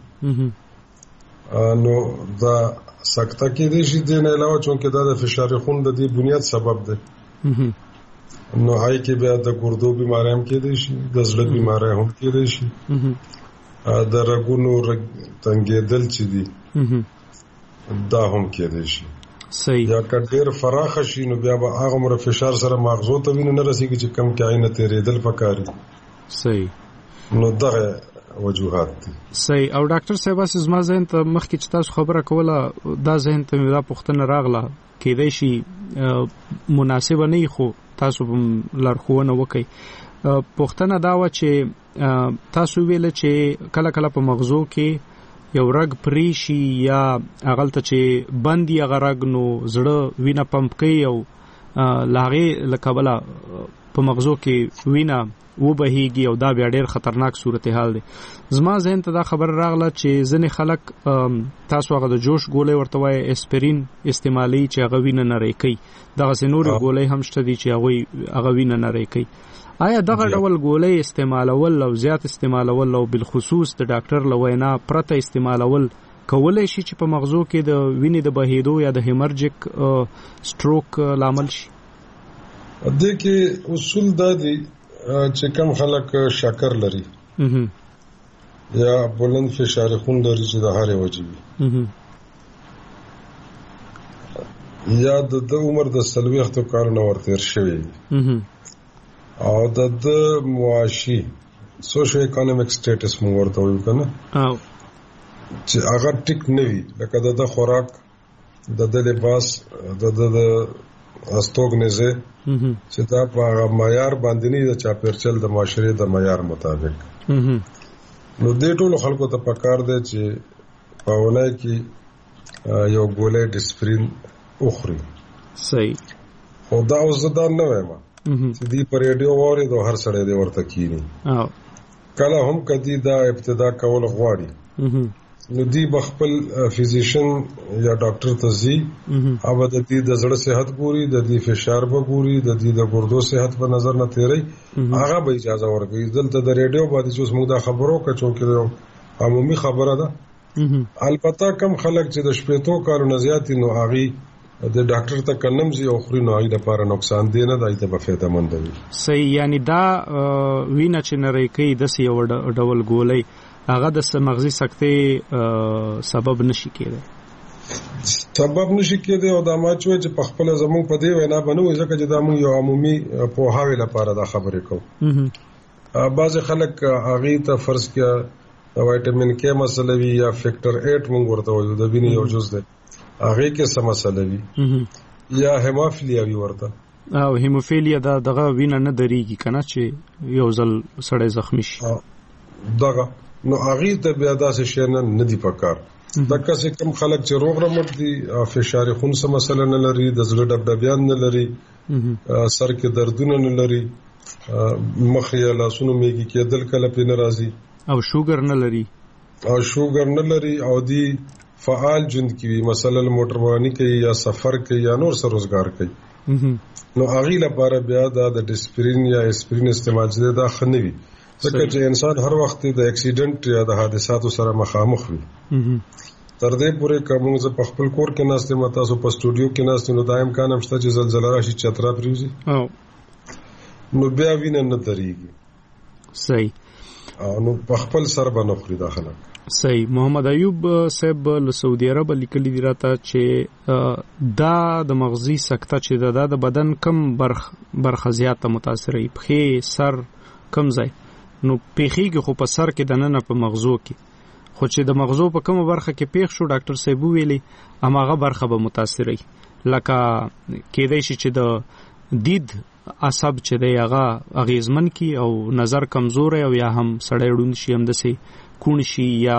نو دا سکته کې دې شي دې نه علاوه چې دا د فشار خون د دې بنیاد سبب دی نو هاي کې بیا د ګردو بیماری هم کې دي شي د زړه بیماری هم کې دي شي د رګونو تنګېدل چې دي دا هم کې دي شي صحیح یا کډیر فراخ شي نو بیا به هغه مر فشار سره مغزو ته ویني نه رسیږي چې کم کې عینه تیرېدل پکاري صحیح نو دغه وجوهات دي صحیح. او ډاکټر صاحب اس زما ذهن ته مخکې چې تاسو خبره کوله دا ذهن ته مې دا پوښتنه راغله کېدای شي مناسب نه خو تاسو لارښوونه وکړئ. پوښتنه دا و چې تاسو ویل چې کله کله په مغزو کې یو رګ پریشي یا اغلته چې بندي غرګ نو زړه وینه پمپ کوي او لاغه لکبلا په مغزو کې وینه و بهيږي او دا بیا ډېر خطرناک صورتحال دی. زما ذهن ته دا خبر راغله چې ځنې خلک تاسو هغه د جوش ګولې ورته وایي اسپرین استعمالي چې هغه وینه نه ریکي دغه سينور ګولې هم شته دي چې هغه هغه وینه نه ریکي. آیا دغه ډول ګولې استعمالول او زیات استعمالول او بالخصوص د ډاکټر لوینا پرته استعمالول کولای شي چې په مغزو کې د وینې د بهیدو یا د هیمرجیک سټروک لامل شي؟ د کې اصول دا دي چې کم خلک شکر لري یا بلند فشار خون لري چې د هارې وجبي یا د عمر د سلويختو کال نو ورتیر شوی او د معاشي سوشو اکونومیک سټیټس مو ورته وایو کنه او چې هغه ټیک نه وي لکه د خوراک د د لباس د د استوګنځه چې دا په معیار باندې نه د چاپیرچل د معاشري د معیار مطابق نو دې ټول خلکو ته پکار دی چې پاونه کې یو ګولې ډسپرین اخري صحیح خدا اوس دا نه وایم چې دی پر ریډیو واره د هر سړی دی ورته کینی او کله هم کدی دا ابتدا کول غواړي نو دی بخپل فزیشن یا ډاکټر ته زی او د دې د زړه صحت ګوري د دې فشار به ګوري د دې د ګردو صحت په نظر نه تیری هغه به اجازه ورکړي. دلته د ریډیو باندې چې موږ دا خبرو کچو کې عمومي خبره ده البته کم خلک چې د شپېتو کالو نه زیات نو هغه د ډاکټر ته کنم زی او خوري نو هغه لپاره نقصان دی نه دایته په فایده مند وي. صحیح یعنی دا وینه چې نری کوي د سی ډول ګولې هغه د مغزي سکتې سبب نشي کېدای سبب نشي کېدای او دا ما چې په خپل زموږ په دی وینا بنو ځکه چې دا موږ یو عمومي پوهاوی لپاره دا خبرې کوو. بعض خلک هغه ته فرض کړه وایټامین کې مسله وی یا فیکٹر آټ موږ ورته وایو د وینې یو جز دی هغه کې سم مسله وی یا هیموفیلیا وی ورته او هیموفیلیا دا دغه وینه نه دریږي کنه چې یو ځل سړی زخمی شي دغه نو هغه ته بیا داسې شي نه ندی پکار دغه څه کم خلک چې روغ رمټ دي فشار خون سم مسله نه لري د زړه ډبډبیان نه لري سر کې دردونه نه لري مخ یا لاسونو میږي کېدل کله په ناراضي او شوګر نه لري او شوګر نه لري او دی فعال جند کی مثلا موټروانی کوي یا سفر کوي یا نور سره روزګار کوي نو هغه لپاره بیا د ډیسپرین یا اسپرین استعمال چې دا خنوي ځکه چې انسان هر وخت د اکسیډنټ یا د حادثاتو سره مخامخ وي تر دې پورې کوم چې په خپل کور کې ناشته متا سو په سټوډیو کې ناشته نو دایم کان همشته چې زلزلہ راشي چترا پریوزي او نو بیا وینه نه دريږي صحیح نو په خپل سر باندې خوري داخله صحیح. محمد ایوب صاحب له سعودي عرب لیکلي دی راته چې دا د مغزي سکته چې دا د بدن کم برخ برخه زیاته متاثرې پخې سر کم ځای نو پیخیږي خو په سر کې دنه په مغزو کې خو چې د مغزو په کومه برخه کې پیښ شو ډاکټر صاحب ویلي اماغه برخه به متاثرې لکه کېدای شي چې د دید عصب چې دی هغه اغیزمن کی او نظر کمزور او یا هم سړی ړوند شي هم دسي کون شي یا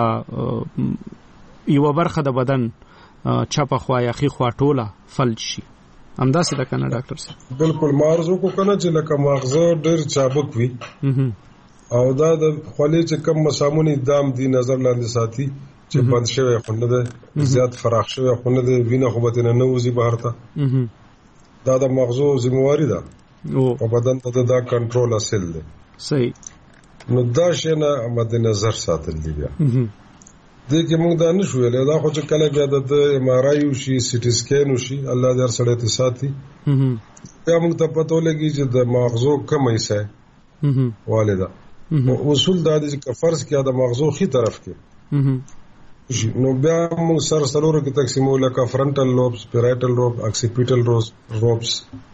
یو برخه د بدن چپه خوا یا خي خوا ټوله فلج شي همداسې د کنه ډاکټر صاحب بالکل مارزو کو کنه چې لکه مغزه ډېر چابک وي او دا د خولې چې کم مسامونی دام دی نظر لاندې ساتي چې بند شوی خونه ده زیات فراخ شوی خونه ده وینه خو به نه وځي بهر ته دا د مغزو ذمہواری ده او بدن ته دا کنټرول اصل ده صحیح نو دا شی نه مد نظر ساتل دی بیا دې کې موږ دا نشو ویل دا خو چې کله بیا د ایم آر آی وشي سی ټي سکین وشي الله دې هر سړی ته ساتي بیا موږ ته پته لګي چې د مغزو کم حصہ والده اصول دا دي چې فرض کیا د مغزو خي طرف کې نو بیا موږ سر سلوره کې تقسیمو لکه فرنټل لوبس پیرایټل لوب اکسیپیټل روز روبس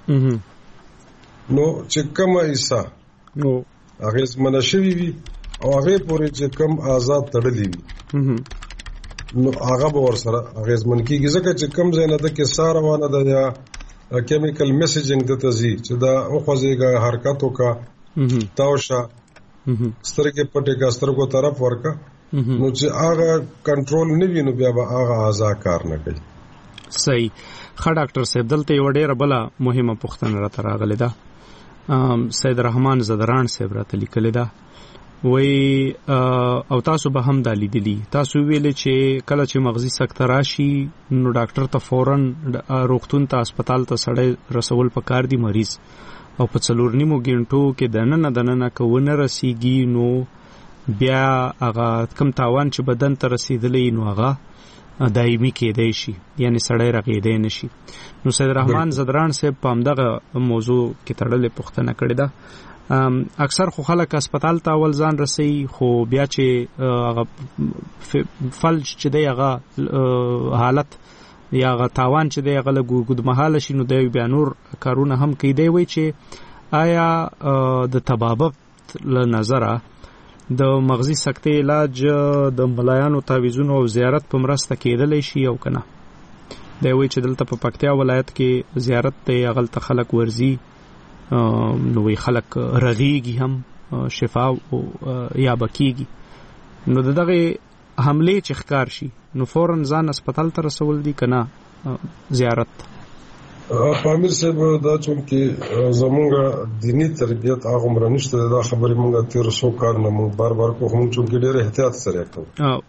نو چې کومه حصہ نو هغه منشوي وي او هغه پورې چې کم آزاد تړلې وي نو هغه به ور سره هغه زمن کېږي ځکه چې کم ځای نه د کې ساروانه د یا کیمیکل میسیجینګ د تزي چې دا او خوځيږي حرکتو کا تاوشا سترګې پټې کا سترګو طرف ورکا نو چې هغه کنټرول نه ویني بیا به هغه آزاد کار نه کوي صحیح. ښه ډاکټر صاحب دلته یو ډیره بل مهمه پوښتنه راته راغله ده سید رحمان زدران صاحب راته لیکلې ده وای او تاسو به هم د لیدلی تاسو ویلې چې کله چې مغزي سکته راشي نو ډاکټر ته فورن روغتون ته هسپتال ته سړی رسول پکار دی مریض او په څلور نیمو غنټو کې دنه دنه کوونه رسیږي نو بیا هغه کم تاوان چې بدن ته رسیدلې نو هغه دایمي کېدای شي یعنی سړی رغېدای نشي. نو سید رحمان زدران صاحب په همدغه موضوع کې تړلې پوښتنه کړې ده اکثر خو خلک هسپتال ته اول ځان رسي خو بیا چې هغه فلج چې دی هغه حالت یا هغه تاوان چې دی هغه لګود محاله شي نو دی بیا نور کارونه هم کوي دی وای چې آیا د طبابت له نظره د مغزي سکتې علاج د ملایانو تعویذونو او زیارت په مرسته کېدلی شي او کنه دی وای چې دلته په پکتیا ولایت کې زیارت ته هغه ته خلک ورزي نو وی خلک رغيږي هم شفا او یا بکیږي نو دغه حمله چې ښکار شي نو فورن ځان هسپتال ته رسول دي کنه زیارت پامیر صاحب دا چې زمونږه دینی تربیت هغه عمر نشته دا خبرې مونږه تیر سو کار نه مونږ بار بار کوو هم چې ډېر احتیاط سره کوو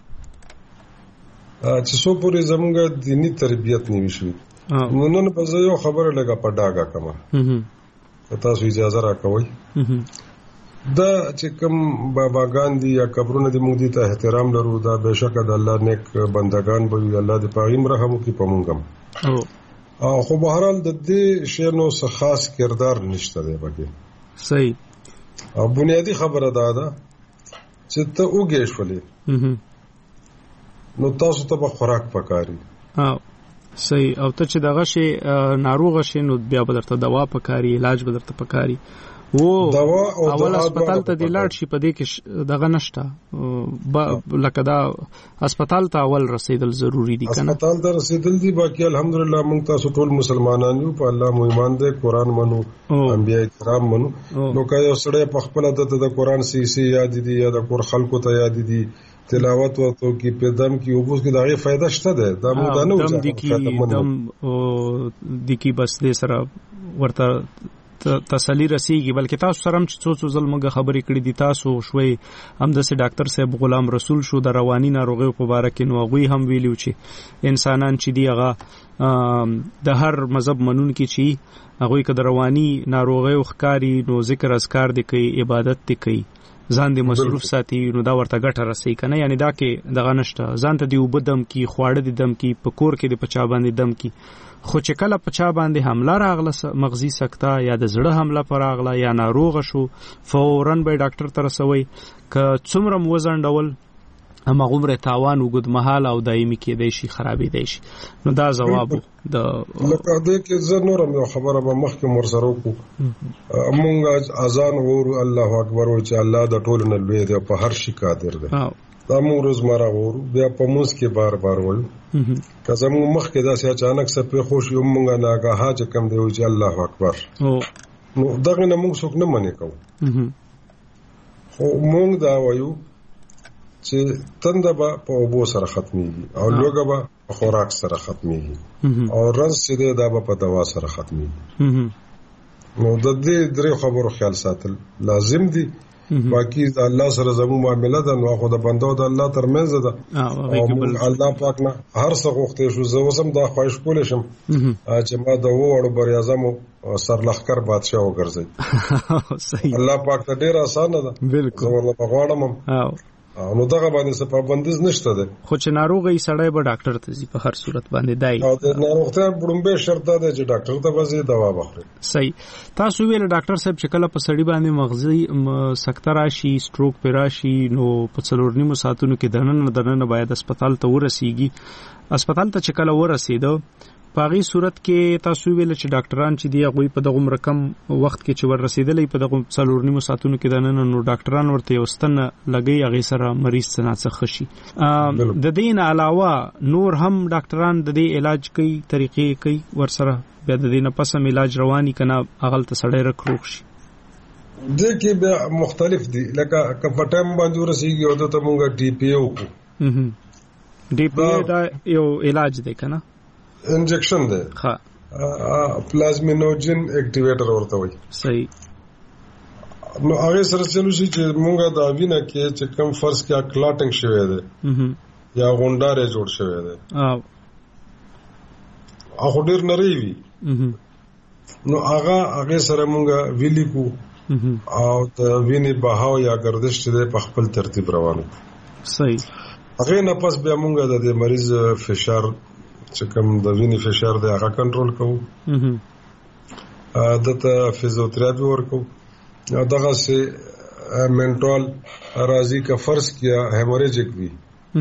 چې سو پورې زمونږه دینی تربیت نیوي شي نو نن په یو خبره لګه پډاګه کما تاسو اجازه راکوي دا چې کوم باباګان دي یا قبرونه دي موږ دي ته احترام لرو دا بهشکه د الله نیک بندگان به الله دې پاغیم رحم وکي پمونګم او خو بهرحال د دې شی نو څه خاص کردار نشته دی پکې صحیح او بنیادی خبره دا ده چې ته وګې شولې نو تاسو ته به خوراک پکاري او صحیح او ته چې دغه شی ناروغ شې نو بیا به درته دوا پکاري علاج به درته پکاري دوا او اول هسپتال ته د لاړ شي په دې کې دغه نشته لکه دا هسپتال ته اول رسیدل ضروری دي کنه هسپتال ته رسیدل دي باقي الحمدلله موږ تاسو ټول مسلمانان یو په الله مو ایمان دې قران منو انبیاء کرام منو نو که یو سړی په خپل د قران سی سی یاد دي یا د کور خلکو ته یاد دي تلاوت ورته کی په دم کې او بوس کې دغه فائدہ شته ده دا مو دا نه دم دي کی دم دي کی بس دې سره ورته تسلی رسیږي بلکې تاسو سره هم څو څو ځل موږ خبرې کړې دي تاسو شوي هم د سي ډاکټر صاحب غلام رسول شو د رواني ناروغیو په اړه کې نو غوي هم ویلو چې انسانان چې دی هغه د هر مذهب منون کې چې هغه کې د رواني ناروغیو ښکاری نو ذکر اذکار دي کوي عبادت دي کوي ځان دې مصروف ساتي نو دا ورته ګټه رسي کنه یعنی دا کې دغه نشته ځان ته دی وبدم کی خواړه دي دم کی په کور کې د پچا باندې دم کی خو چې کله پچا باندې حمله راغله مغزي سکتا یا د زړه حمله پر راغله یا ناروغ شو فورن به ډاکټر ته رسوي ک څومره وزن ډول اما عمر تاوان وګد محال او دایمي کې دی شي خرابې دی شي نو دا جواب د لکه دې کې زه نورم یو خبره به مخکې مور سره وکړو مونږ اذان وورو الله اکبر او چې الله د ټولو نه لوی دی په هر شي قادر دی دا مونږ روزمره وورو بیا په موږ کې بار بار وایو که زموږ مخکې داسې اچانک څه په خوش یو مونږه ناګاه چې کم دی چې الله اکبر نو دغه نه مونږ څوک نه منې کوو خو مونږ دا وایو چې تنده به په اوبو سره ختميږي او لوګه به په خوراک سره ختميږي او رنځ چې دی دا به په دوا سره ختميږي نو د دې درې خبرو خیال ساتل لازم دي باقي د الله سره زموږ معاملې ده نو خو د بندو د الله ترمنځ ده او الله پاک نه هر څه غوښته شو زه وسم دا خواهش کولې شم چې ما د وړو بر اعظم سرلخکر بادشاہ وګرځي الله پاک ته ډیر اسانه ده بالکل والله په غواړم نو دغه باندې څه پابندیز نشته ده خو چې ناروغي سړی به ډاکټر ته ځي په هر صورت باندې دای او د ناروغته بډومبه شرط ده چې ډاکټر ته وځي دوا واخلي صحیح تاسو ویل ډاکټر صاحب چې کله په سړی باندې مغزي سکته راشي سټروک پر راشي نو په څلور نیمو ساعتونو کې دننه دننه باید هسپتال ته ورسیږي هسپتال ته چې کله ورسیدو په هغه صورت کې تاسو ویل چې ډاکټران چې دی هغه په دغه رقم وخت کې چې ور رسیدلې په دغه څلور نیمو ساعتونو کې دننه نو ډاکټران ورته وستن لګي هغه سره مریض څنګه خشي د دین علاوه نور هم ډاکټران د دې علاج کوي طریقې کوي ور سره بیا د دې نه پس هم علاج رواني کنه اغل ته سړی رکروک شي د کې به مختلف دي لکه کپټم باندې ورسیږي او ته مونږه ډي پی او کو ډي پی دا یو علاج دی کنه انجکشن ده ها پلازمینوجن اکټیویټر ورته وایي صحیح نو هغه سره چلو شي چې مونږه دا وینه کې چې کم فرض کې کلاټینګ شوی دی یا غونډاره جوړ شوی دی او هغه ډیر نری وي نو هغه هغه سره مونږه ویلی کو او د وینې بهاو یا گردش چې په خپل ترتیب روانو صحیح هغه نه پس بیا مونږه د مریض فشار چې کوم د وینې فشار دی هغه کنټرول کوو دته فزیوتراپي ورکو دغه سي منټال راضي کا فرض کیا هیموریجیک وی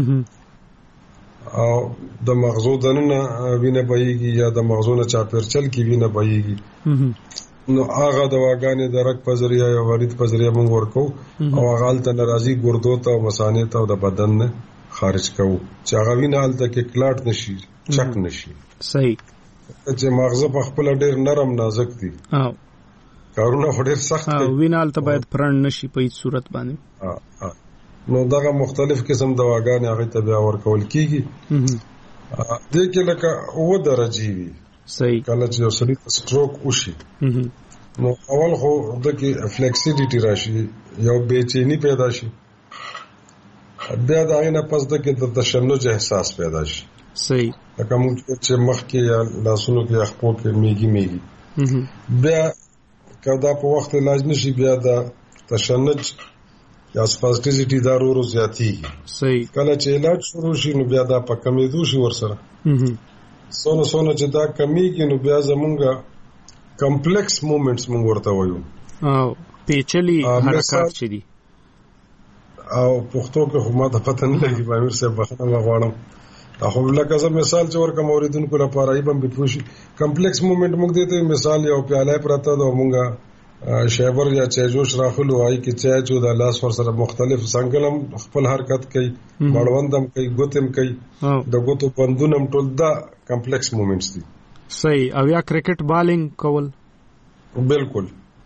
او د مغزو دنه وینه بهيږي یا د مغزو نه چاپیرچل کی وینه بهيږي نو هغه د واګانې د رګ په ذریعہ یا ورید په ذریعہ موږ ورکو او هغه حالت ناراضي ګردو ته او مثانه ته د بدن نه خارج کوو چې هغه وینه حالت کې کلاټ نشي چک نشي صحیح چې مغز په خپل ډیر نرم نازک دي او کارونه ډیر سخت دي وینال ته باید پرند نشي په هیڅ صورت باندې نو دغه مختلف قسم دواګانې هغه ته بیا ورکول کیږي د کې لکه و درجه وي صحیح کله چې سړی سټروک وشي نو اول خو د کې فلیکسیډیټي راشي یو بېچینی پیدا شي بیا دا نه پس د کې د تشنج احساس پیدا شي صحیح لکه موږ چې مخ کې یا لاسونو کې خپل کې میګي میګي بیا کدا په وخت علاج نشي بیا دا تشنج یا سپاسټیزیټي دا ورو زیاتی صحیح کله چې علاج شروع شي نو بیا دا په کمیدو شي ورسره سونه سونه چې دا کمیږي نو بیا زمونږه کمپلیکس موومېنټس موږ ورته وایو او پیچلی حرکات چي دي او پښتو کې خو ما ته پته نه لګي باندې سره بخښنه غواړم خو لکه زه مثال چې ورکوم اوریدونکو لپاره ایبم به پوښي کمپلیکس موومېنټ موږ دې ته مثال یو پیاله پراته ده مونږه شیبر یا چایجوش راخلو آی کې چای چو د لاس ور سره مختلف څنګهلم خپل حرکت کوي مړوندم کوي ګوتم کوي د ګوتو بندونم ټول دا کمپلیکس موومنټس دي. صحیح. او یا کرکټ بالینګ کول بالکل.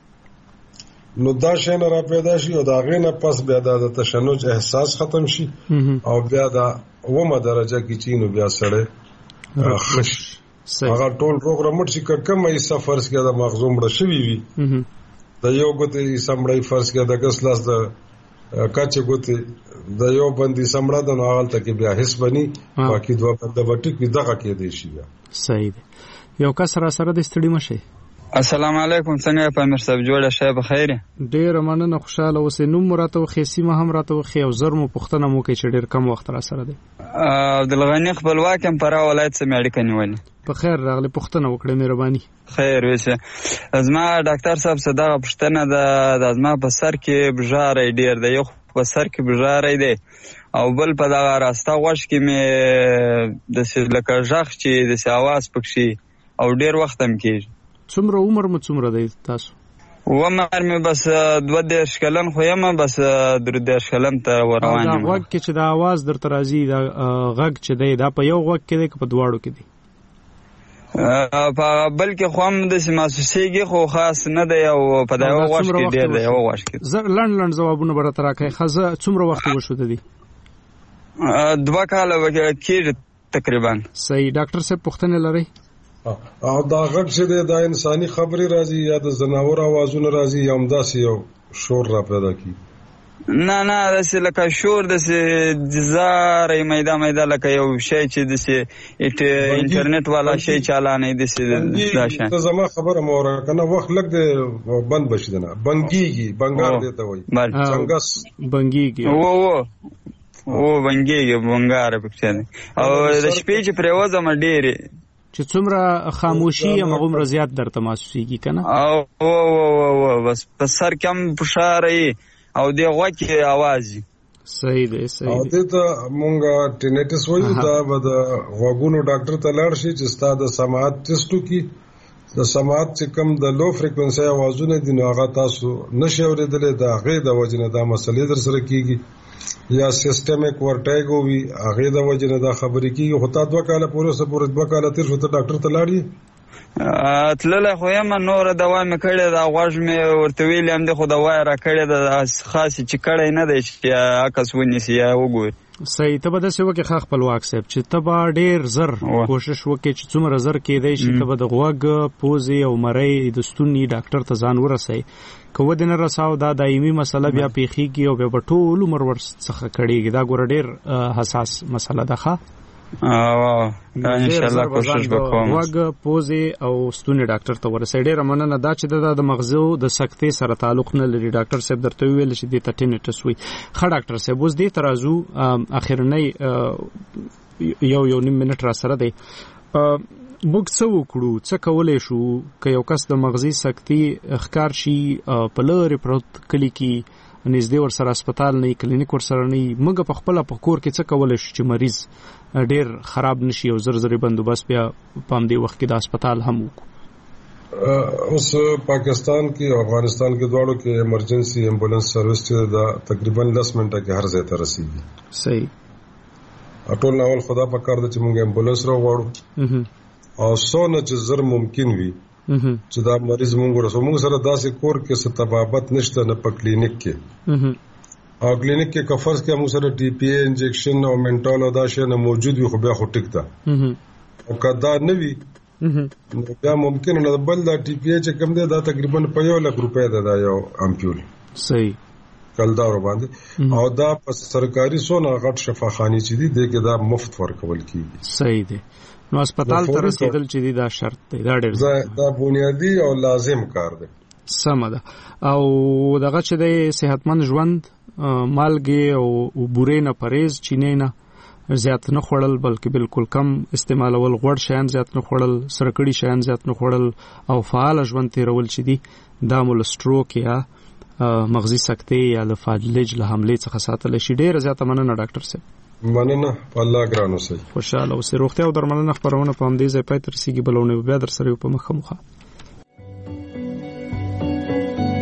نو دا شی نه را پیدا شي او دا غینه پس بیا د تشنج احساس ختم شي او بیا دا ومه درجه کې چینو بیا سره خش هغه ټول روغ رمټ شي کومه یې سفرس کې د مغزو مړ شوی وي د یو ګوتې سمړی فرض کې د ګس لاس د کاچې ګوتې د یو باندې سمړه د نو حالت کې بیا حس بني باقي دوه د بټیک په دغه کې دی شي. صحیح دی. یو کس را سره د ستړي مشه. السلام علیکم، څنګه په امیر صاحب جوړه شه بخیر؟ ډیر مننه، خوشاله اوسې. نوم راته وخی، سیمه هم راته وخی او زر مو پښتنه مو کې چې ډیر کم وخت را سره دی. عبدالغنی خپلواک هم پر ولایت سم اړیکه نیولې. په خیر راغلی، پښتنه وکړه مهرباني. خیر وشه. ازما ډاکټر صاحب صدقه پښتنه د ازما په سر کې بجارې ډیر دی، یو په سر کې بجارې دی او بل په دا راسته غوښ کې مې د لکه ژغ چې د ساواز پکشي او ډیر وخت هم کېږي. څومره عمر مو څومره دی تاسو؟ عمر مې بس دوه دېرش کلن خو یم، بس درې دېرش کلن ته روان یم. دا غوږ کې چې د اواز درته راځي، دا غږ چې دی دا په یو غوږ کې دی که په دواړو کې دی؟ په بلکې خو هم داسې محسوسېږي خو خاص نه دی او په دا یوه غوږ کې ډېر دی. یوه غوږ کې زه لنډ لنډ ځوابونه به راته راکړئ. ښه، څومره وخت وشو دی؟ دوه کاله کېږي تقریبا. صحیح. ډاکټر صاحب پوښتنې لرئ؟ او دا غږ چې دی دا انساني خبرې راځي یا د زناور اوازونه راځي یا هم داسې یو شور را پیدا کړي؟ نه نه داسې لکه شور، داسې زارې میده میده لکه یو شی چې داسې انټرنیټ والا شی چالانه داسې دا شی. ته زما خبره مه اوره که نه وخت لږ دی بند به شي دی نه بنګېږي، بنګار دی ته وایي څنګس بنګېږي. و و و بنګېږي بنګاره پکې دی. او د شپې چې پرېوځم ډېرې چې څومره خاموشي هغومره زیات درته محسوسېږي که نه؟ او او او بس په سر کې هم فشار او د غوږ کې اواز. صحیح دی. صحیح دی. او دې ته مونږ ټینیټس وایو. دا به د غوږونو ډاکټر ته لاړ شي چې ستا د سماعت ټسټ وکړي. د سماعت چې کوم د لو فریکونسي اوازونه دي نو هغه تاسو نشئ اورېدلی، د هغې د وجې نه دا مسلې در سره کېږي. یا سیسټمیک ورټایګو وي، هغې د وجې نه دا خبرې کېږي. خو تا دوه کاله پورې اوسه پورې دوه کاله تېر شو ته ډاکټر ته لاړ یې؟ تللی خو یم، نوره دوا مې کړې ده، غوږ مې ورته ویلي هم دی خو دوا یې را کړې ده، خاص چې کړی نه دی چې عکس ونیسي یا وګوري. صحیح. ته به داسې وکړې ښه خپلواک صاحب چې ته به ډېر زر کوشش وکړې چې څومره زر کېدی شي ته به د غوږ، پوزې او مرۍ د ستوني ډاکټر ته ځان ورسوي. که ودې نه رساو دا دایمي مسله بیا پیښیږي او بیا به ټول عمر ورڅخه کړېږي. دا ګوره ډېر حساس مسله ده. ښه انشاءالله کوشش وکوم غوږ، پوزې او ستوني ډاکټر ته ورسوي. ډېره مننه. دا چې دا د مغزو د سکتې سره تعلق نه لري، ډاکټر صاحب درته وویل چې دې ته ټینیټس وایي. ښه ډاکټر صاحب، اوس دې ته راځو. اخرنی یو یو نیم منټ را سره دی. موږ څه وکړو، څه کولی شو که یو کس د مغزي سکتې ښکار شي په لرې پروت کلي کې، نږدې ورسره هسپتال نه وي، کلینیک ورسره نه وي، موږ په خپله په کور کې څه کولی شو چې مریض ډېر خراب نشي او زر زرې بندوبست بیا په همدې وخت کې د هسپتال هم وکړو؟ اوس پاکستان کې او افغانستان کې دواړو کې ایمرجنسي ایمبولانس سروس چې دا تقریبا لس منټه کې هر ځای ته رسېږي. صحیح. ټول اول خدا په کار ده چې موږ ایمبولانس راوغواړو او څونه چې زر ممکن وي چې دا مریض موږ ورسو. موږ سره داسې کور کې څه طبابت نشته نه په کلینیک کې. او کلینیک کې که فرض کې موږ سره ټي پی اے انجیکشن او منټال او دا شی نه موجود وي خو بیا خو ټیک ده. او که دا نه وي نو بیا ممکن نه. بل دا ټي پی اے چې کوم دی دا تقریبا په یو لک روپۍ ده دا یو امپیول. صحیح. کلدارو باندې. او دا په سرکاري څونه غټ شفاخانې چې دي دې کې دا مفت ورکول کېږي. صحیح دی. نو هسپتال ته رسیدل چې دی دا شرط دی، دا ډېر دا بنیادي او لازم کار دی. سمه ده. او دغه چې دی صحتمند ژوند، مالګې او بورې نه پرهیز، چینې نه زیات نه خوړل بلکې بالکل کم استعمالول، غوړ شیان زیات نه خوړل، سرکړي شیان زیات نه خوړل او فعال ژوند تیرول چې دی دا مو له سټروک یا مغزي سکتې یا د فالج له حملې څخه ساتلی شي. ډېره زیاته مننه ډاکټر صاحب. مننه. په الله ګران اوسئ. خوشحاله اوسئ. روغتیا او درملنه خپرونه په همدې ځای پای ته رسېږي. بلونه بیا در سره یو په مخه مخه.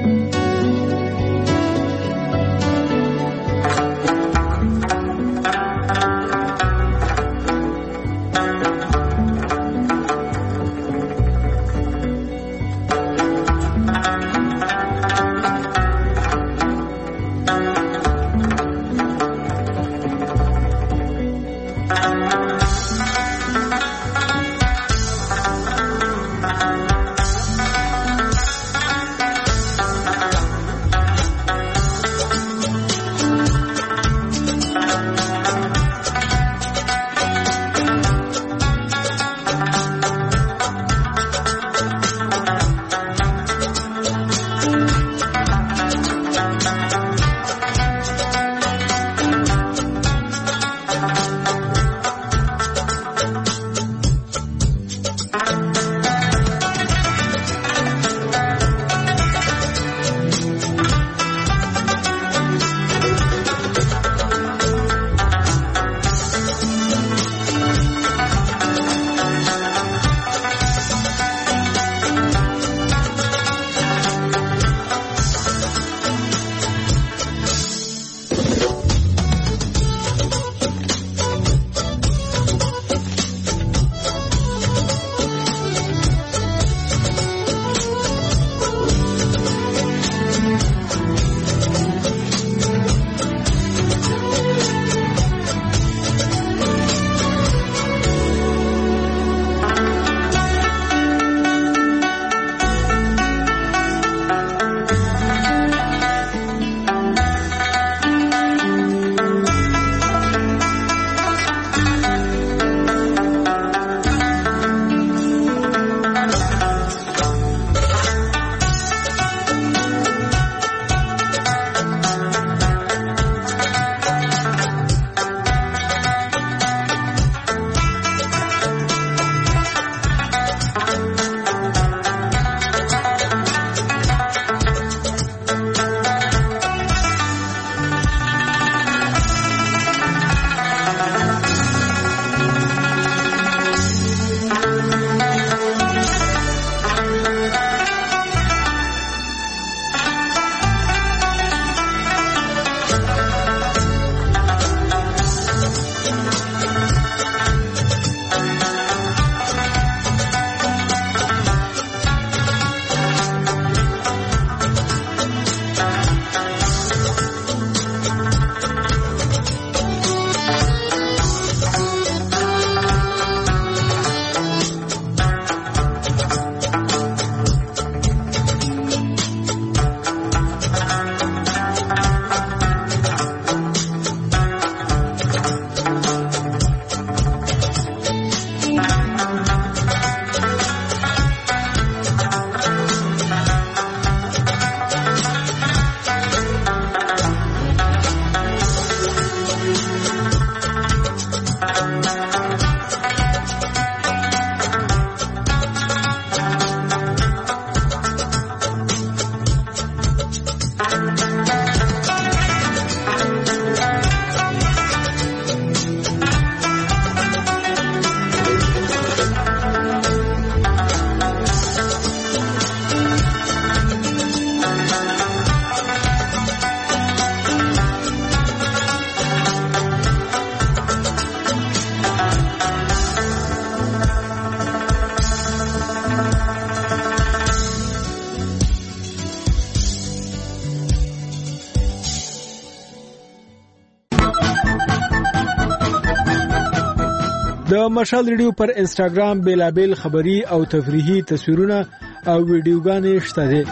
د مشال ریډیو پر انسټاګرام بیلابل خبری او تفریحي تصویرونه او ویډیوګانې شته دي.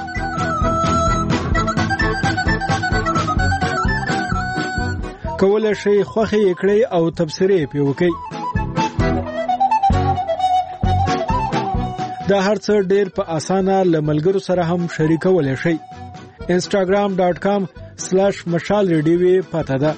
کولای شئ خوښي کړئ او تبصرې پې وکړئ. دا هر څه ډېر په اسانه له ملګرو سره هم شریکولی شئ. انسټاګرام ډاټ کام سلاش مشال ریډیو پته ده.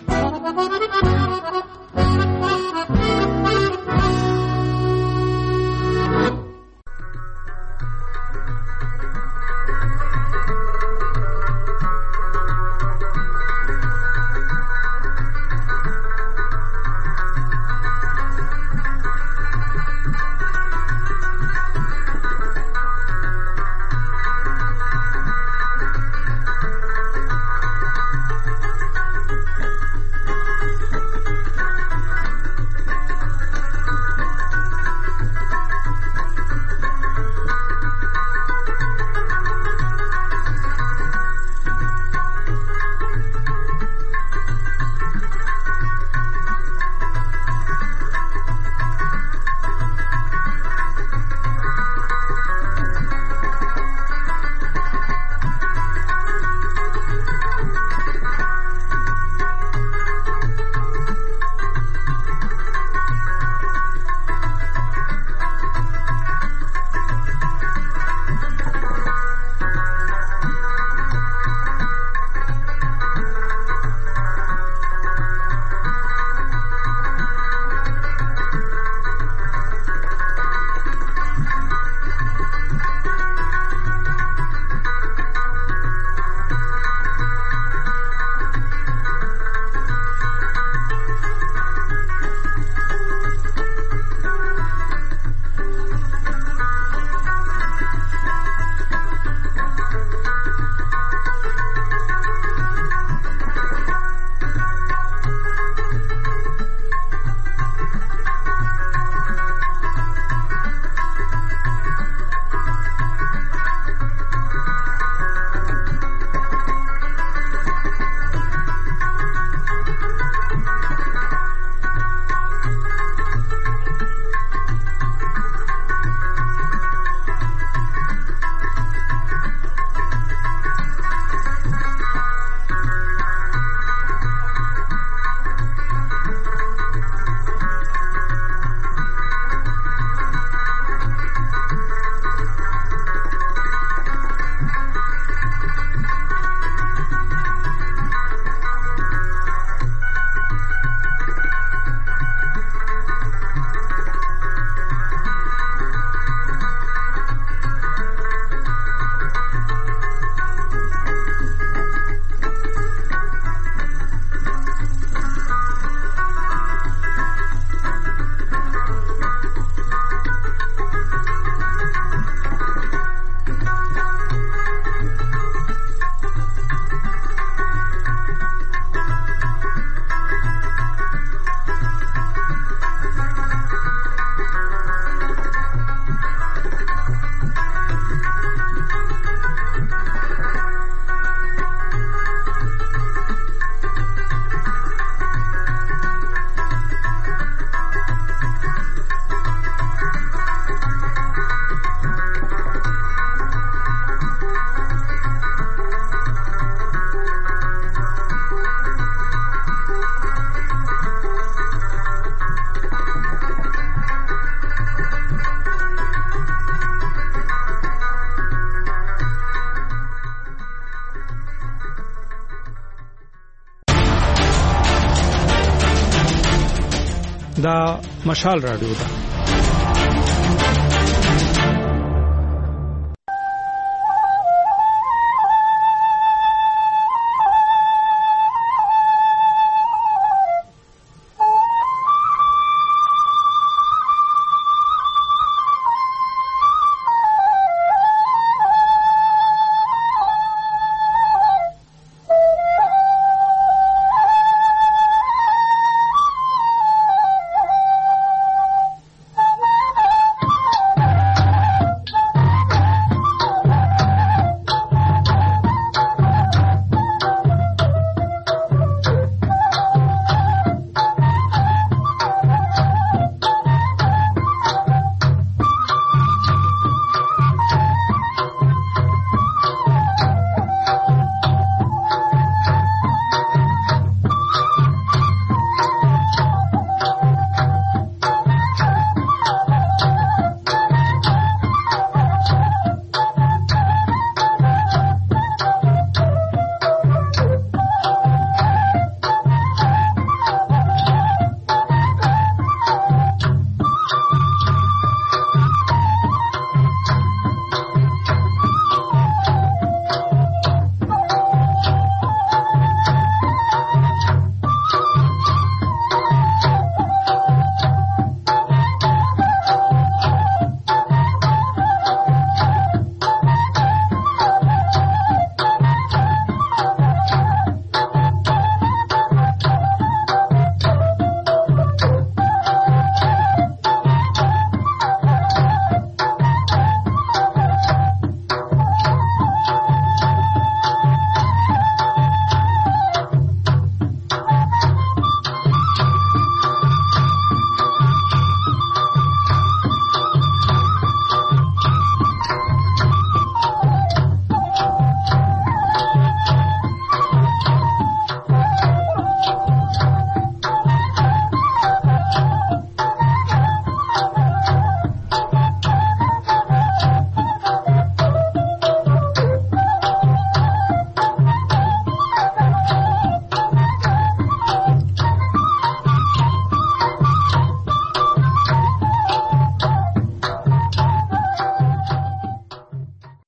دا مشال رادیو ده.